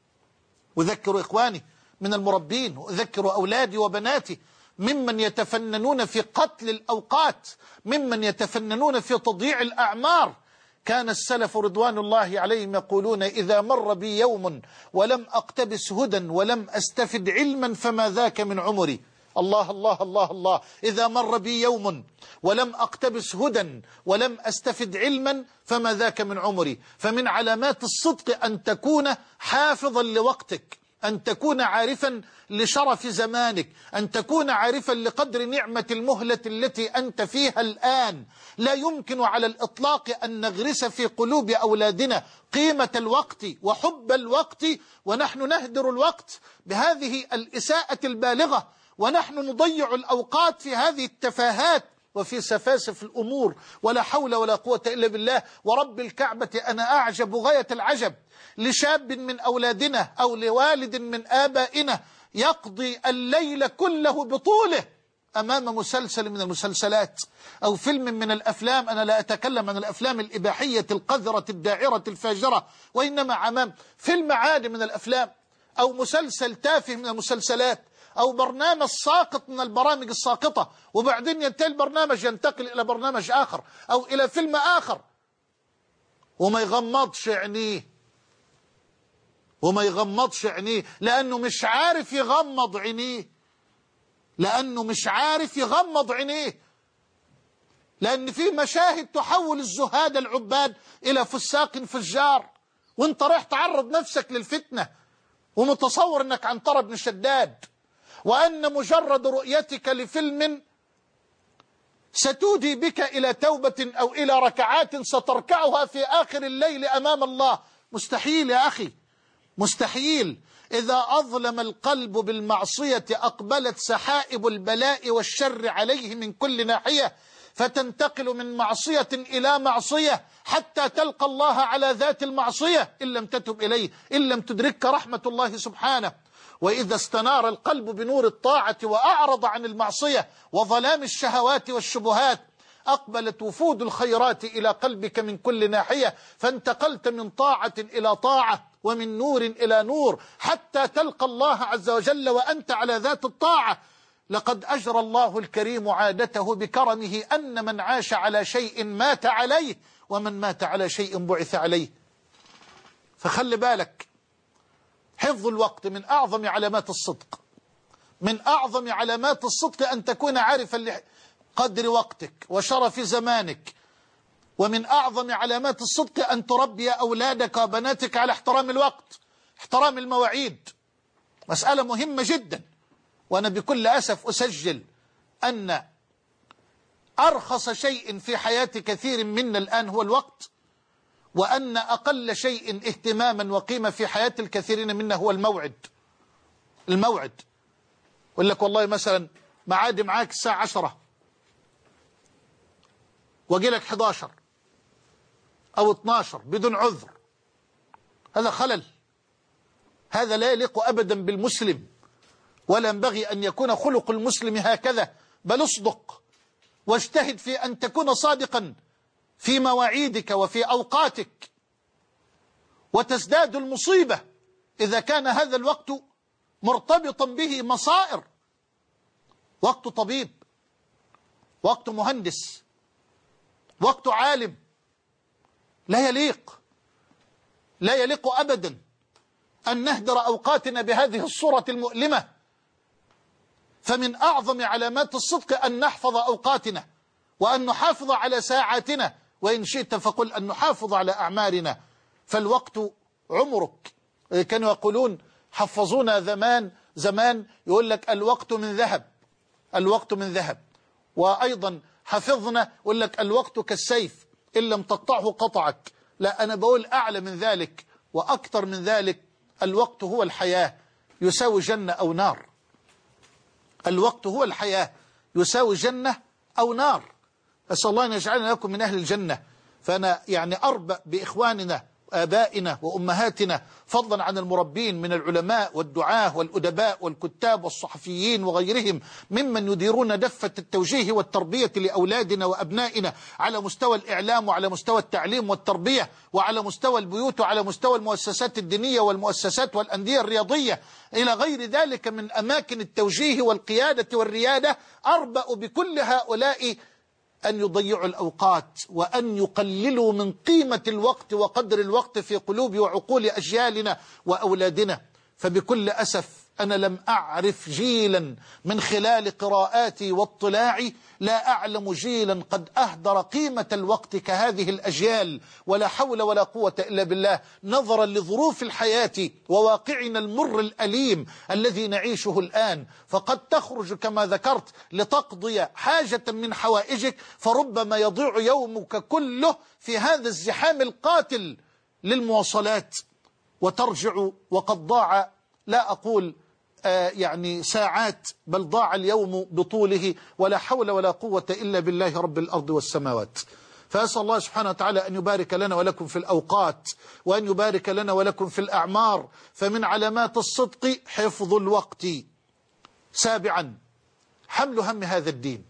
أذكر إخواني من المربين، وأذكر أولادي وبناتي ممن يتفننون في قتل الأوقات، ممن يتفننون في تضييع الأعمار. كان السلف رضوان الله عليهم يقولون: إذا مر بي يوم ولم أقتبس هدى ولم أستفد علما فما ذاك من عمري. الله الله الله الله. إذا مر بي يوم ولم أقتبس هدى ولم أستفد علما فما ذاك من عمري. فمن علامات الصدق أن تكون حافظا لوقتك، أن تكون عارفا لشرف زمانك، أن تكون عارفا لقدر نعمة المهلة التي أنت فيها الآن. لا يمكن على الإطلاق أن نغرس في قلوب أولادنا قيمة الوقت وحب الوقت ونحن نهدر الوقت بهذه الإساءة البالغة، ونحن نضيع الأوقات في هذه التفاهات وفي سفاسف الأمور. ولا حول ولا قوة إلا بالله. ورب الكعبة أنا أعجب غاية العجب لشاب من أولادنا أو لوالد من آبائنا يقضي الليل كله بطوله أمام مسلسل من المسلسلات أو فيلم من الأفلام. أنا لا أتكلم عن الأفلام الإباحية القذرة الداعرة الفاجرة، وإنما أمام فيلم عادي من الأفلام، أو مسلسل تافه من المسلسلات، أو برنامج ساقط من البرامج الساقطة، وبعدين ينتهي البرنامج ينتقل إلى برنامج آخر أو إلى فيلم آخر، وما يغمضش عينيه، لأنه مش عارف يغمض عينيه، لأن في مشاهد تحول الزهاد العباد إلى فساق فجار، وانت رايح تعرض نفسك للفتنة ومتصور أنك عنترة بن شداد، وأن مجرد رؤيتك لفيلم ستودي بك إلى توبة أو إلى ركعات ستركعها في آخر الليل أمام الله. مستحيل يا أخي، مستحيل. إذا أظلم القلب بالمعصية أقبلت سحائب البلاء والشر عليه من كل ناحية، فتنتقل من معصية إلى معصية حتى تلقى الله على ذات المعصية إن لم تتب إليه، إن لم تدرك رحمة الله سبحانه. وإذا استنار القلب بنور الطاعة وأعرض عن المعصية وظلام الشهوات والشبهات، أقبلت وفود الخيرات إلى قلبك من كل ناحية، فانتقلت من طاعة إلى طاعة ومن نور إلى نور حتى تلقى الله عز وجل وأنت على ذات الطاعة. لقد أجرى الله الكريم عادته بكرمه أن من عاش على شيء مات عليه، ومن مات على شيء بعث عليه. فخلي بالك، حفظ الوقت من أعظم علامات الصدق. من أعظم علامات الصدق أن تكون عارفا لقدر وقتك وشرف زمانك. ومن أعظم علامات الصدق أن تربي أولادك وبناتك على احترام الوقت، احترام المواعيد. مسألة مهمة جدا. وأنا بكل أسف أسجل أن أرخص شيء في حياة كثير منا الآن هو الوقت. وأن أقل شيء اهتماما وقيمة في حياة الكثيرين منا هو الموعد. يقول لك والله مثلا معادي معاك الساعة 10 واجي لك 11 أو 12 بدون عذر، هذا خلل، هذا لا يليق أبدا بالمسلم، ولا ينبغي أن يكون خلق المسلم هكذا، بل اصدق واجتهد في أن تكون صادقا في مواعيدك وفي أوقاتك، وتزداد المصيبة إذا كان هذا الوقت مرتبطا به مصائر. وقت طبيب، وقت مهندس، وقت عالم، لا يليق أبدا أن نهدر أوقاتنا بهذه الصورة المؤلمة. فمن أعظم علامات الصدق أن نحفظ أوقاتنا، وأن نحافظ على ساعاتنا، وإن شئت فقل أن نحافظ على أعمارنا، فالوقت عمرك. كانوا يقولون حفظونا زمان يقول لك الوقت من ذهب، وأيضا حفظنا يقول لك الوقت كالسيف إن لم تقطعه قطعك. لا، أنا بقول أعلى من ذلك وأكثر من ذلك، الوقت هو الحياة يساوي جنة أو نار. الوقت هو الحياة يساوي جنة أو نار. أسأل الله أن يجعلنا لكم من أهل الجنة. فأنا يعني أربأ بإخواننا آبائنا وأمهاتنا فضلا عن المربين من العلماء والدعاة والأدباء والكتاب والصحفيين وغيرهم ممن يديرون دفة التوجيه والتربية لأولادنا وأبنائنا على مستوى الإعلام وعلى مستوى التعليم والتربية وعلى مستوى البيوت وعلى مستوى المؤسسات الدينية والمؤسسات والأندية الرياضية إلى غير ذلك من أماكن التوجيه والقيادة والريادة. أربأ بكل هؤلاء أن يضيعوا الأوقات وأن يقللوا من قيمة الوقت وقدر الوقت في قلوب وعقول أجيالنا وأولادنا. فبكل أسف أنا لم أعرف جيلا من خلال قراءاتي واطلاعي، لا أعلم جيلا قد أهدر قيمة الوقت كهذه الأجيال، ولا حول ولا قوة إلا بالله، نظرا لظروف الحياة وواقعنا المر الأليم الذي نعيشه الآن. فقد تخرج كما ذكرت لتقضي حاجة من حوائجك، فربما يضيع يومك كله في هذا الزحام القاتل للمواصلات، وترجع وقد ضاع، لا أقول يعني ساعات، بل ضاع اليوم بطوله، ولا حول ولا قوة إلا بالله رب الأرض والسماوات. فأسأل الله سبحانه وتعالى أن يبارك لنا ولكم في الأوقات، وأن يبارك لنا ولكم في الأعمار. فمن علامات الصدق حفظ الوقت. 7، حمل هم هذا الدين.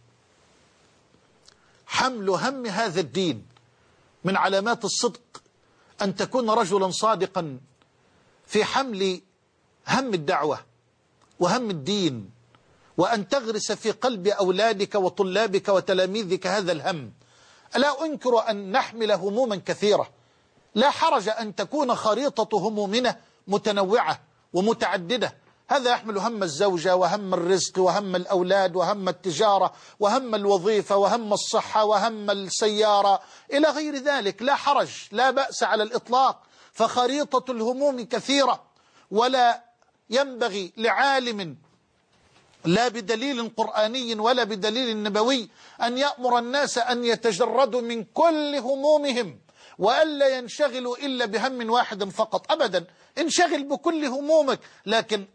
حمل هم هذا الدين من علامات الصدق أن تكون رجلا صادقا في حمل هم الدعوة وهم الدين، وأن تغرس في قلب أولادك وطلابك وتلاميذك هذا الهم. لا أنكر أن نحمل هموما كثيرة، لا حرج أن تكون خريطة همومنا متنوعة ومتعددة. هذا يحمل هم الزوجة وهم الرزق وهم الأولاد وهم التجارة وهم الوظيفة وهم الصحة وهم السيارة إلى غير ذلك، لا حرج، لا بأس على الإطلاق. فخريطة الهموم كثيرة، ولا ينبغي لعالم لا بدليل قرآني ولا بدليل نبوي أن يأمر الناس أن يتجردوا من كل همومهم وألا ينشغلوا إلا بهم واحد فقط. أبدا، انشغل بكل همومك، لكن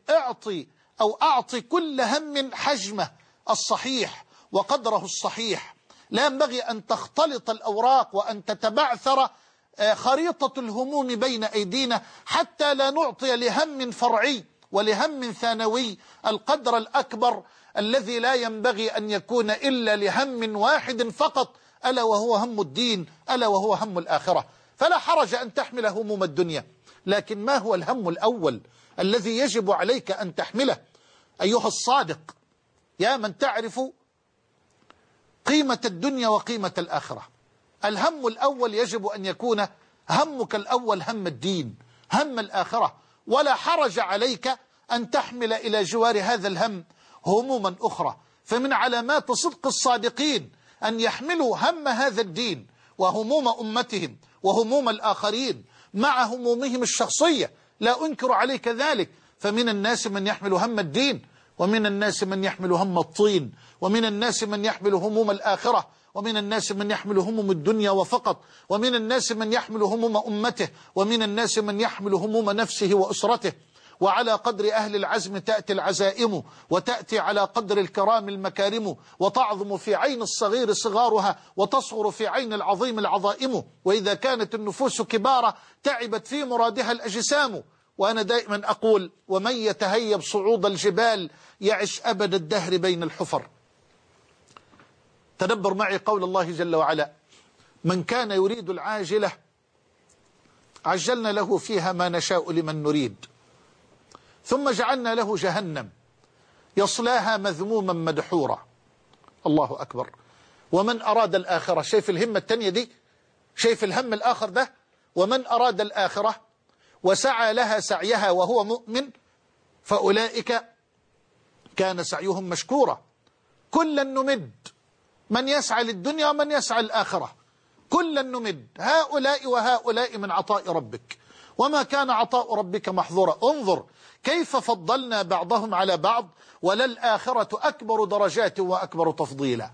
أعطي كل هم حجمه الصحيح وقدره الصحيح. لا ينبغي أن تختلط الأوراق وأن تتبعثر خريطة الهموم بين أيدينا، حتى لا نعطي لهم فرعي ولهم ثانوي القدر الأكبر الذي لا ينبغي أن يكون إلا لهم واحد فقط، ألا وهو هم الدين، ألا وهو هم الآخرة. فلا حرج أن تحمل هموم الدنيا، لكن ما هو الهم الأول الذي يجب عليك أن تحمله أيها الصادق، يا من تعرف قيمة الدنيا وقيمة الآخرة؟ الهم الأول يجب أن يكون همك الأول هم الدين، هم الآخرة. ولا حرج عليك أن تحمل إلى جوار هذا الهم هموما أخرى. فمن علامات صدق الصادقين أن يحملوا هم هذا الدين وهموم أمتهم وهموم الآخرين مع همومهم الشخصية، لا أنكر عليك ذلك. فمن الناس من يحمل هم الدين، ومن الناس من يحمل هم الطين، ومن الناس من يحمل هموم الآخرة، ومن الناس من يحمل هموم الدنيا وفقط، ومن الناس من يحمل هموم أمته، ومن الناس من يحمل هموم نفسه وأسرته. وعلى قدر أهل العزم تأتي العزائم، وتأتي على قدر الكرام المكارم، وتعظم في عين الصغير صغارها، وتصغر في عين العظيم العظائم. وإذا كانت النفوس كبارة تعبت في مرادها الأجسام. وأنا دائما أقول: ومن يتهيب صعود الجبال يعش أبد الدهر بين الحفر. تدبر معي قول الله جل وعلا: من كان يريد العاجلة عجلنا له فيها ما نشاء لمن نريد ثم جعلنا له جهنم يصلاها مذموما مدحورا. الله أكبر. ومن أراد الآخرة، شايف الهمة التانية دي، شايف الهم الآخر ده، ومن أراد الآخرة وسعى لها سعيها وهو مؤمن فأولئك كان سعيهم مشكورا. كلا نمد، من يسعى للدنيا ومن يسعى للآخرة، كلا نمد هؤلاء وهؤلاء من عطاء ربك وما كان عطاء ربك محظورا. انظر كيف فضلنا بعضهم على بعض، وللآخرة أكبر درجات وأكبر تفضيلا.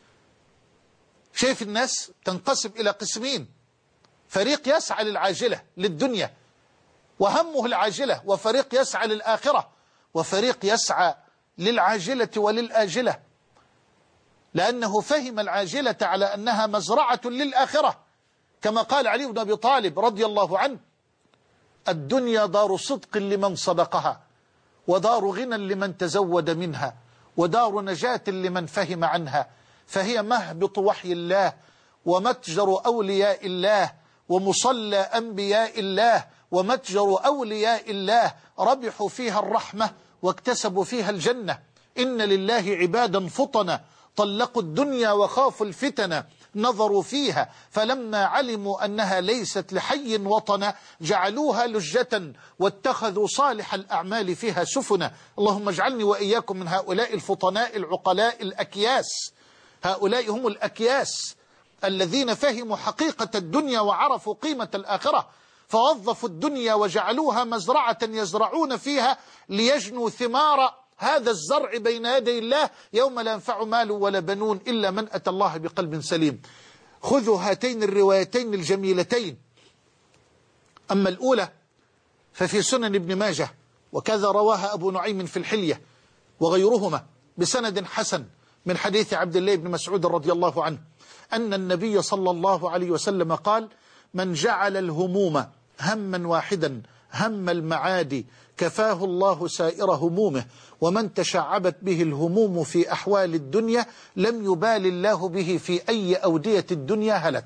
شايف الناس تنقسم إلى قسمين: فريق يسعى للعاجلة للدنيا وهمه العاجلة، وفريق يسعى للآخرة، وفريق يسعى للعاجلة وللآجلة، لأنه فهم العاجلة على أنها مزرعة للآخرة، كما قال علي بن أبي طالب رضي الله عنه: الدنيا دار صدق لمن صدقها، ودار غنى لمن تزود منها، ودار نجاة لمن فهم عنها، فهي مهبط وحي الله ومتجر أولياء الله ومصلى أنبياء الله ومتجر أولياء الله، ربحوا فيها الرحمة واكتسبوا فيها الجنة. إن لله عبادا فطنا طلقوا الدنيا وخافوا الفتن، نظروا فيها فلما علموا أنها ليست لحي وطنا جعلوها لجة واتخذوا صالح الأعمال فيها سفنا. اللهم اجعلني وإياكم من هؤلاء الفطناء العقلاء الأكياس. هؤلاء هم الأكياس الذين فهموا حقيقة الدنيا وعرفوا قيمة الآخرة، فوظفوا الدنيا وجعلوها مزرعة يزرعون فيها ليجنوا ثمار هذا الزرع بين يدي الله يوم لا ينفع مال ولا بنون إلا من أتى الله بقلب سليم. خذوا هاتين الروايتين الجميلتين. أما الأولى ففي سنن ابن ماجه، وكذا رواها أبو نعيم في الحلية وغيرهما بسند حسن من حديث عبد الله بن مسعود رضي الله عنه أن النبي صلى الله عليه وسلم قال: من جعل الهموم هما واحدا هم المعادي كفاه الله سائر همومه، ومن تشعبت به الهموم في أحوال الدنيا لم يبال الله به في أي أودية الدنيا هلك.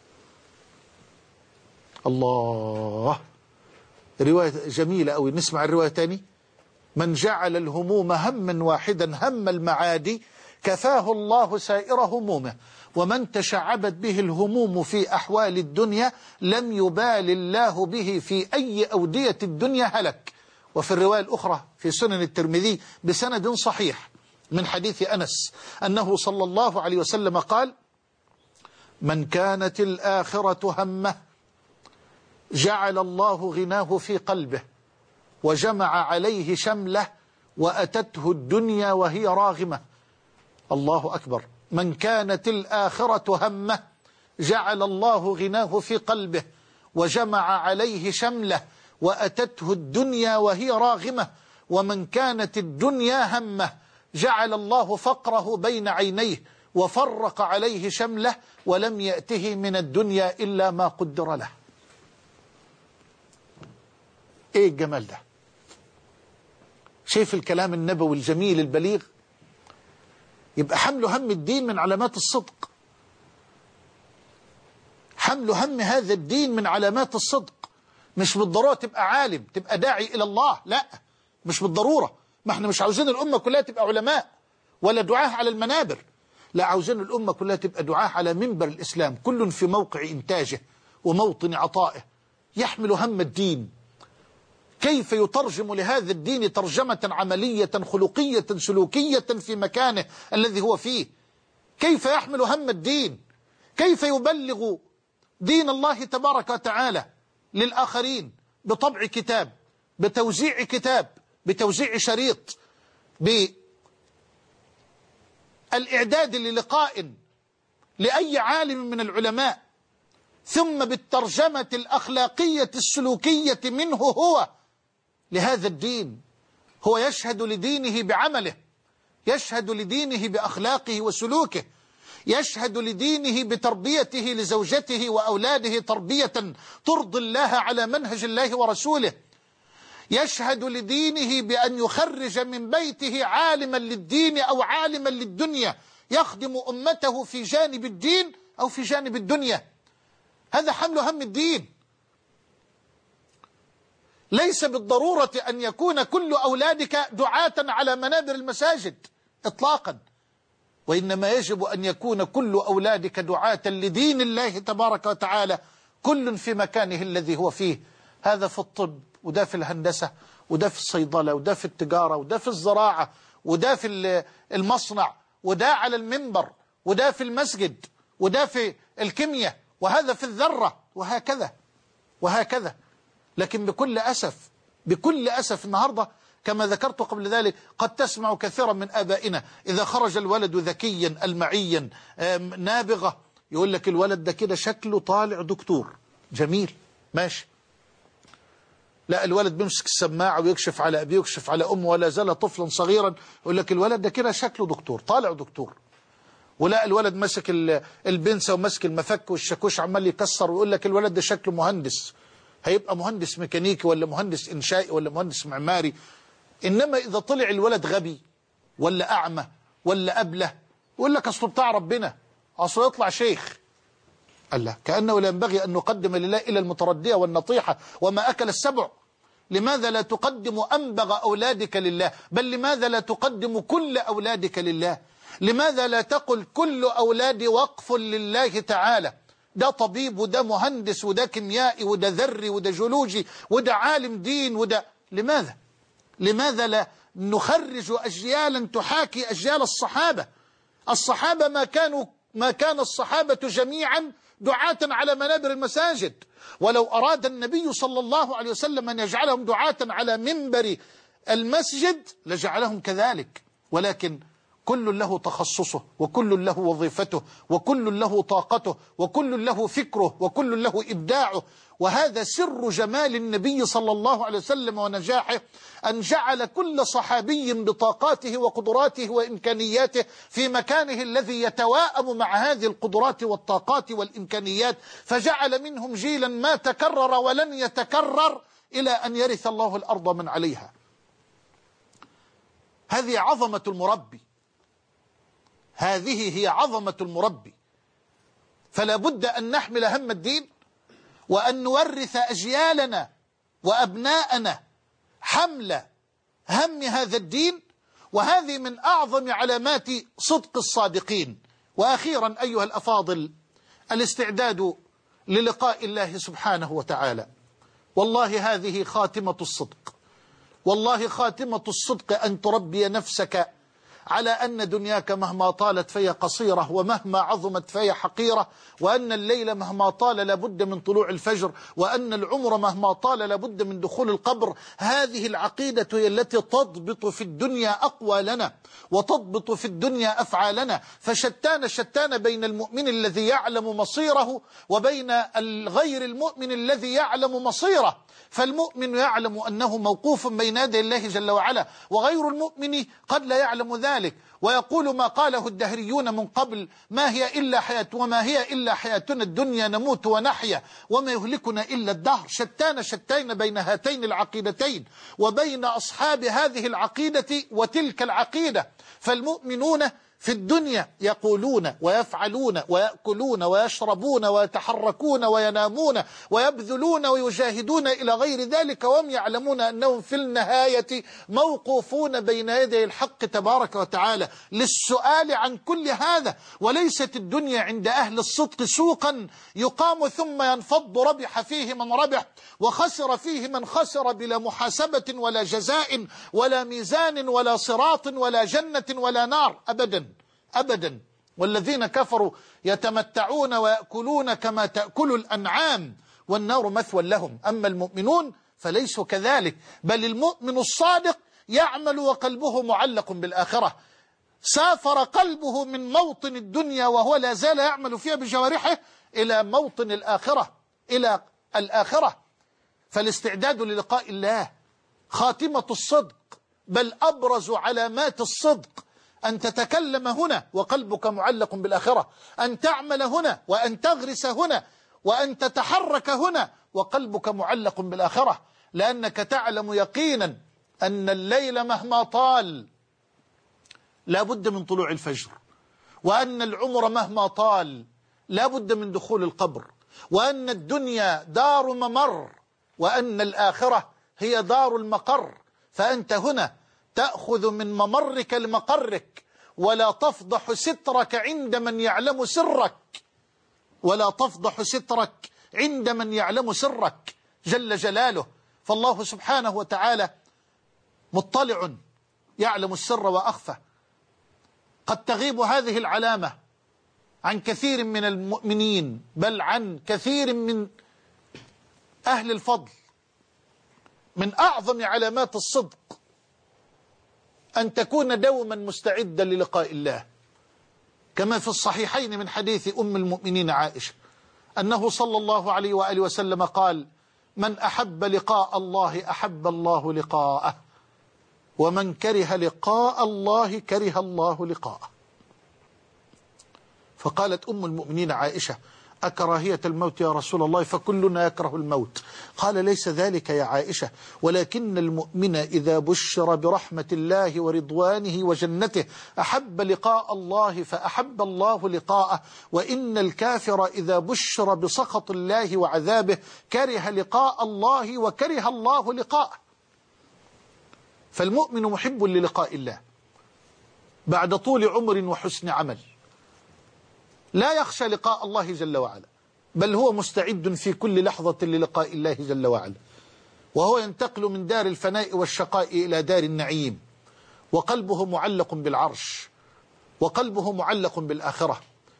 الله، رواية جميلة أوي. نسمع الرواية تاني: من جعل الهموم هما واحدا هم المعادي كفاه الله سائر همومه، ومن تشعبت به الهموم في أحوال الدنيا لم يبال الله به في أي أودية الدنيا هلك. وفي الرواية الأخرى في سنن الترمذي بسند صحيح من حديث أنس أنه صلى الله عليه وسلم قال: من كانت الآخرة همه جعل الله غناه في قلبه وجمع عليه شمله وأتته الدنيا وهي راغمة. الله أكبر. من كانت الآخرة همه جعل الله غناه في قلبه وجمع عليه شمله وأتته الدنيا وهي راغمة. ومن كانت الدنيا همه جعل الله فقره بين عينيه وفرق عليه شمله ولم يأته من الدنيا إلا ما قدر له. ايه الجمال ده؟ شايف الكلام النبوي الجميل البليغ؟ يبقى حمل هم الدين من علامات الصدق. حمل هم هذا الدين من علامات الصدق. مش بالضرورة تبقى عالم تبقى داعي إلى الله، لا، مش بالضرورة. ما احنا مش عاوزين الأمة كلها تبقى علماء ولا دعاة على المنابر، لا، عاوزين الأمة كلها تبقى دعاة على منبر الإسلام، كل في موقع إنتاجه وموطن عطائه، يحمل هم الدين. كيف يترجم لهذا الدين ترجمة عملية خلقية سلوكية في مكانه الذي هو فيه؟ كيف يحمل هم الدين؟ كيف يبلغ دين الله تبارك وتعالى للآخرين بطبع كتاب، بتوزيع كتاب، بتوزيع شريط، بالإعداد للقاء لأي عالم من العلماء، ثم بالترجمة الأخلاقية السلوكية منه هو لهذا الدين. هو يشهد لدينه بعمله، يشهد لدينه بأخلاقه وسلوكه، يشهد لدينه بتربيته لزوجته وأولاده تربية ترضي الله على منهج الله ورسوله، يشهد لدينه بأن يخرج من بيته عالما للدين أو عالما للدنيا يخدم أمته في جانب الدين أو في جانب الدنيا. هذا حمل هم الدين. ليس بالضرورة أن يكون كل أولادك دعاة على منابر المساجد إطلاقا، وإنما يجب أن يكون كل أولادك دعاة لدين الله تبارك وتعالى، كل في مكانه الذي هو فيه. هذا في الطب، وده في الهندسة، وده في الصيدلة، وده في التجارة، وده في الزراعة، وده في المصنع، وده على المنبر، وده في المسجد، وده في الكيمياء، وهذا في الذرة، وهكذا وهكذا. لكن بكل أسف النهاردة كما ذكرت قبل ذلك قد تسمع كثيرا من آبائنا إذا خرج الولد ذكيا المعيا نابغة يقول لك الولد ده كده شكله طالع دكتور. جميل، ماشي. لا، الولد بيمسك السماعة ويكشف على أبيه ويكشف على أمه ولا زال طفلا صغيرا، يقول لك الولد ده كده شكله دكتور، طالع دكتور. ولا الولد ماسك البنسة وماسك المفك والشاكوش عمال يكسر ويقول لك الولد ده شكله مهندس، هيبقى مهندس ميكانيكي ولا مهندس إنشائي ولا مهندس معماري. إنما إذا طلع الولد غبي ولا أعمى ولا أبله يقول لك أصله بتاع ربنا، أصله يطلع شيخ. الله، كأنه لا ينبغي أن نقدم لله إلا المتردية والنطيحة وما أكل السبع. لماذا لا تقدم أنبغ أولادك لله؟ بل لماذا لا تقدم كل أولادك لله؟ لماذا لا تقل كل أولادي وقف لله تعالى؟ ده طبيب وده مهندس وده كيميائي وده ذري وده جيولوجي وده عالم دين وده. لماذا لا نخرج أجيالا تحاكي أجيال الصحابة؟ الصحابة ما كان الصحابة جميعا دعاة على منابر المساجد، ولو أراد النبي صلى الله عليه وسلم أن يجعلهم دعاة على منبر المسجد لجعلهم كذلك، ولكن كل له تخصصه وكل له وظيفته وكل له طاقته وكل له فكره وكل له إبداعه. وهذا سر جمال النبي صلى الله عليه وسلم ونجاحه، أن جعل كل صحابي بطاقاته وقدراته وإمكانياته في مكانه الذي يتواءم مع هذه القدرات والطاقات والإمكانيات، فجعل منهم جيلا ما تكرر ولن يتكرر إلى أن يرث الله الأرض من عليها. هذه عظمة المربي، هذه هي عظمة المربي. فلا بد أن نحمل هم الدين وأن نورث أجيالنا وأبناءنا حمل هم هذا الدين، وهذه من أعظم علامات صدق الصادقين. وأخيرا أيها الأفاضل، الاستعداد للقاء الله سبحانه وتعالى. والله هذه خاتمة الصدق، والله خاتمة الصدق أن تربي نفسك على أن دنياك مهما طالت فهي قصيرة، ومهما عظمت فهي حقيرة، وأن الليل مهما طال لابد من طلوع الفجر، وأن العمر مهما طال لابد من دخول القبر. هذه العقيدة هي التي تضبط في الدنيا أقوالنا وتضبط في الدنيا أفعالنا. فشتان بين المؤمن الذي يعلم مصيره وبين الغير المؤمن الذي يعلم مصيره. فالمؤمن يعلم أنه موقوف بين يدي الله جل وعلا، وغير المؤمن قد لا يعلم ذلك، ويقول ما قاله الدهريون من قبل: ما هي إلا حياتنا الدنيا نموت ونحيا وما يهلكنا إلا الدهر. شتان بين هاتين العقيدتين وبين أصحاب هذه العقيدة وتلك العقيدة. فالمؤمنون في الدنيا يقولون ويفعلون ويأكلون ويشربون ويتحركون وينامون ويبذلون ويجاهدون إلى غير ذلك، وهم يعلمون أنهم في النهاية موقوفون بين يدي الحق تبارك وتعالى للسؤال عن كل هذا. وليست الدنيا عند أهل الصدق سوقا يقام ثم ينفض، ربح فيه من ربح وخسر فيه من خسر، بلا محاسبة ولا جزاء ولا ميزان ولا صراط ولا جنة ولا نار، أبدا. والذين كفروا يتمتعون ويأكلون كما تأكل الأنعام والنار مثوى لهم. أما المؤمنون فليسوا كذلك، بل المؤمن الصادق يعمل وقلبه معلق بالآخرة. سافر قلبه من موطن الدنيا وهو لا زال يعمل فيها بجوارحه إلى موطن الآخرة، إلى الآخرة. فالاستعداد للقاء الله خاتمة الصدق، بل أبرز علامات الصدق أن تتكلم هنا وقلبك معلق بالآخرة، أن تعمل هنا وأن تغرس هنا وأن تتحرك هنا وقلبك معلق بالآخرة، لأنك تعلم يقينا أن الليل مهما طال لا بد من طلوع الفجر، وأن العمر مهما طال لا بد من دخول القبر، وأن الدنيا دار ممر، وأن الآخرة هي دار المقر. فأنت هنا تأخذ من ممرك لمقرك، ولا تفضح سترك عند من يعلم سرك، ولا تفضح سترك عند من يعلم سرك جل جلاله. فالله سبحانه وتعالى مطلع يعلم السر وأخفى. قد تغيب هذه العلامة عن كثير من المؤمنين، بل عن كثير من أهل الفضل. من أعظم علامات الصدق أن تكون دوما مستعدا للقاء الله، كما في الصحيحين من حديث أم المؤمنين عائشة أنه صلى الله عليه وآله وسلم قال: من أحب لقاء الله أحب الله لقاءه، ومن كره لقاء الله كره الله لقاءه. فقالت أم المؤمنين عائشة: أكراهية الموت يا رسول الله؟ فكلنا يكره الموت. قال: ليس ذلك يا عائشة، ولكن المؤمن إذا بشر برحمة الله ورضوانه وجنته أحب لقاء الله فأحب الله لقاءه، وإن الكافر إذا بشر بسخط الله وعذابه كره لقاء الله وكره الله لقاءه. فالمؤمن محب للقاء الله بعد طول عمر وحسن عمل، لا يخشى لقاء الله جل وعلا، بل هو مستعد في كل لحظة للقاء الله جل وعلا، وهو ينتقل من دار الفناء والشقاء إلى دار النعيم، وقلبه معلق بالعرش، وقلبه معلق بالآخرة.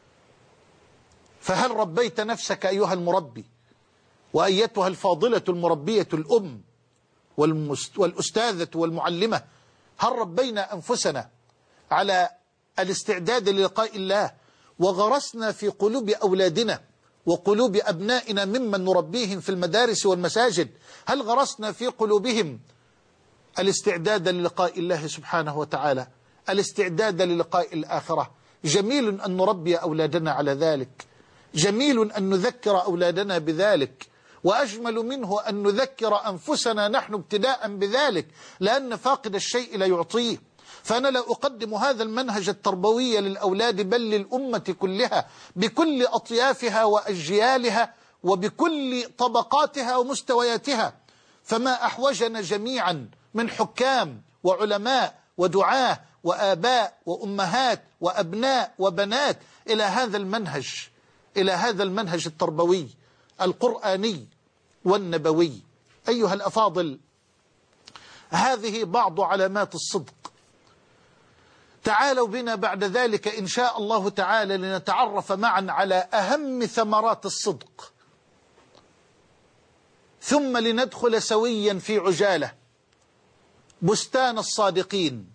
فهل ربيت نفسك أيها المربي، وأيتها الفاضلة المربية الأم والأستاذة والمعلمة؟ هل ربينا أنفسنا على الاستعداد للقاء الله، وغرسنا في قلوب أولادنا وقلوب أبنائنا ممن نربيهم في المدارس والمساجد، هل غرسنا في قلوبهم الاستعداد للقاء الله سبحانه وتعالى، الاستعداد للقاء الآخرة؟ جميل أن نربي أولادنا على ذلك، جميل أن نذكر أولادنا بذلك، وأجمل منه أن نذكر أنفسنا نحن ابتداء بذلك، لأن فاقد الشيء لا يعطيه. فأنا لا أقدم هذا المنهج التربوي للأولاد بل للأمة كلها بكل أطيافها وأجيالها وبكل طبقاتها ومستوياتها. فما أحوجنا جميعا من حكام وعلماء ودعاة وآباء وأمهات وأبناء وبنات إلى هذا المنهج، إلى هذا المنهج التربوي القرآني والنبوي. أيها الأفاضل، هذه بعض علامات الصدق. تعالوا بنا بعد ذلك إن شاء الله تعالى لنتعرف معا على أهم ثمرات الصدق، ثم لندخل سويا في عجالة بستان الصادقين،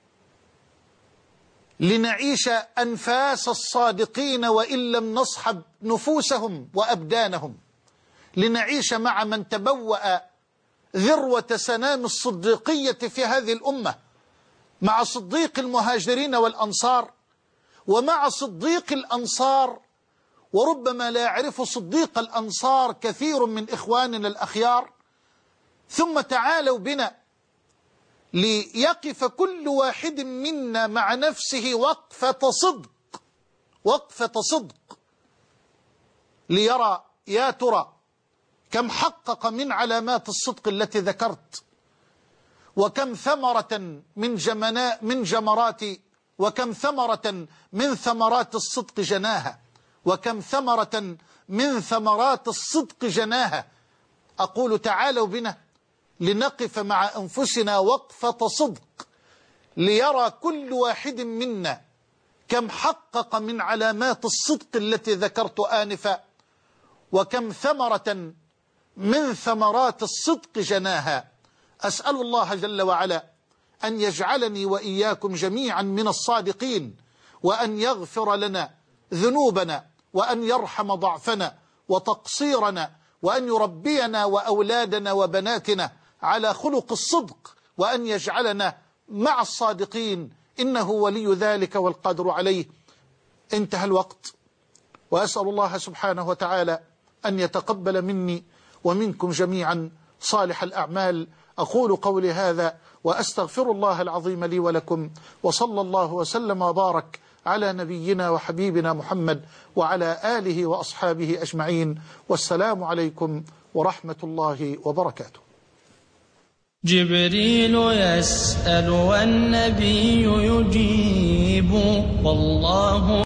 لنعيش أنفاس الصادقين وإن لم نصحب نفوسهم وأبدانهم، لنعيش مع من تبوأ ذروة سنام الصديقية في هذه الأمة، مع صديق المهاجرين والأنصار، ومع صديق الأنصار، وربما لا يعرف صديق الأنصار كثير من إخواننا الأخيار. ثم تعالوا بنا ليقف كل واحد منا مع نفسه وقفة صدق، وقفة صدق، ليرى يا ترى كم حقق من علامات الصدق التي ذكرت، وكم ثمرة من جمرات، وكم ثمرة من ثمرات الصدق جناها، وكم ثمرة من ثمرات الصدق جناها. أقول تعالوا بنا لنقف مع أنفسنا وقفة صدق، ليرى كل واحد منا كم حقق من علامات الصدق التي ذكرت آنفا، وكم ثمرة من ثمرات الصدق جناها. أسأل الله جل وعلا أن يجعلني وإياكم جميعا من الصادقين، وأن يغفر لنا ذنوبنا، وأن يرحم ضعفنا وتقصيرنا، وأن يربينا وأولادنا وبناتنا على خلق الصدق، وأن يجعلنا مع الصادقين، إنه ولي ذلك والقادر عليه. انتهى الوقت، وأسأل الله سبحانه وتعالى أن يتقبل مني ومنكم جميعا صالح الأعمال. أقول قولي هذا وأستغفر الله العظيم لي ولكم، وصلى الله وسلم وبارك على نبينا وحبيبنا محمد وعلى آله وأصحابه أجمعين، والسلام عليكم ورحمة الله وبركاته. جبريل يسأل والنبي يجيب، والله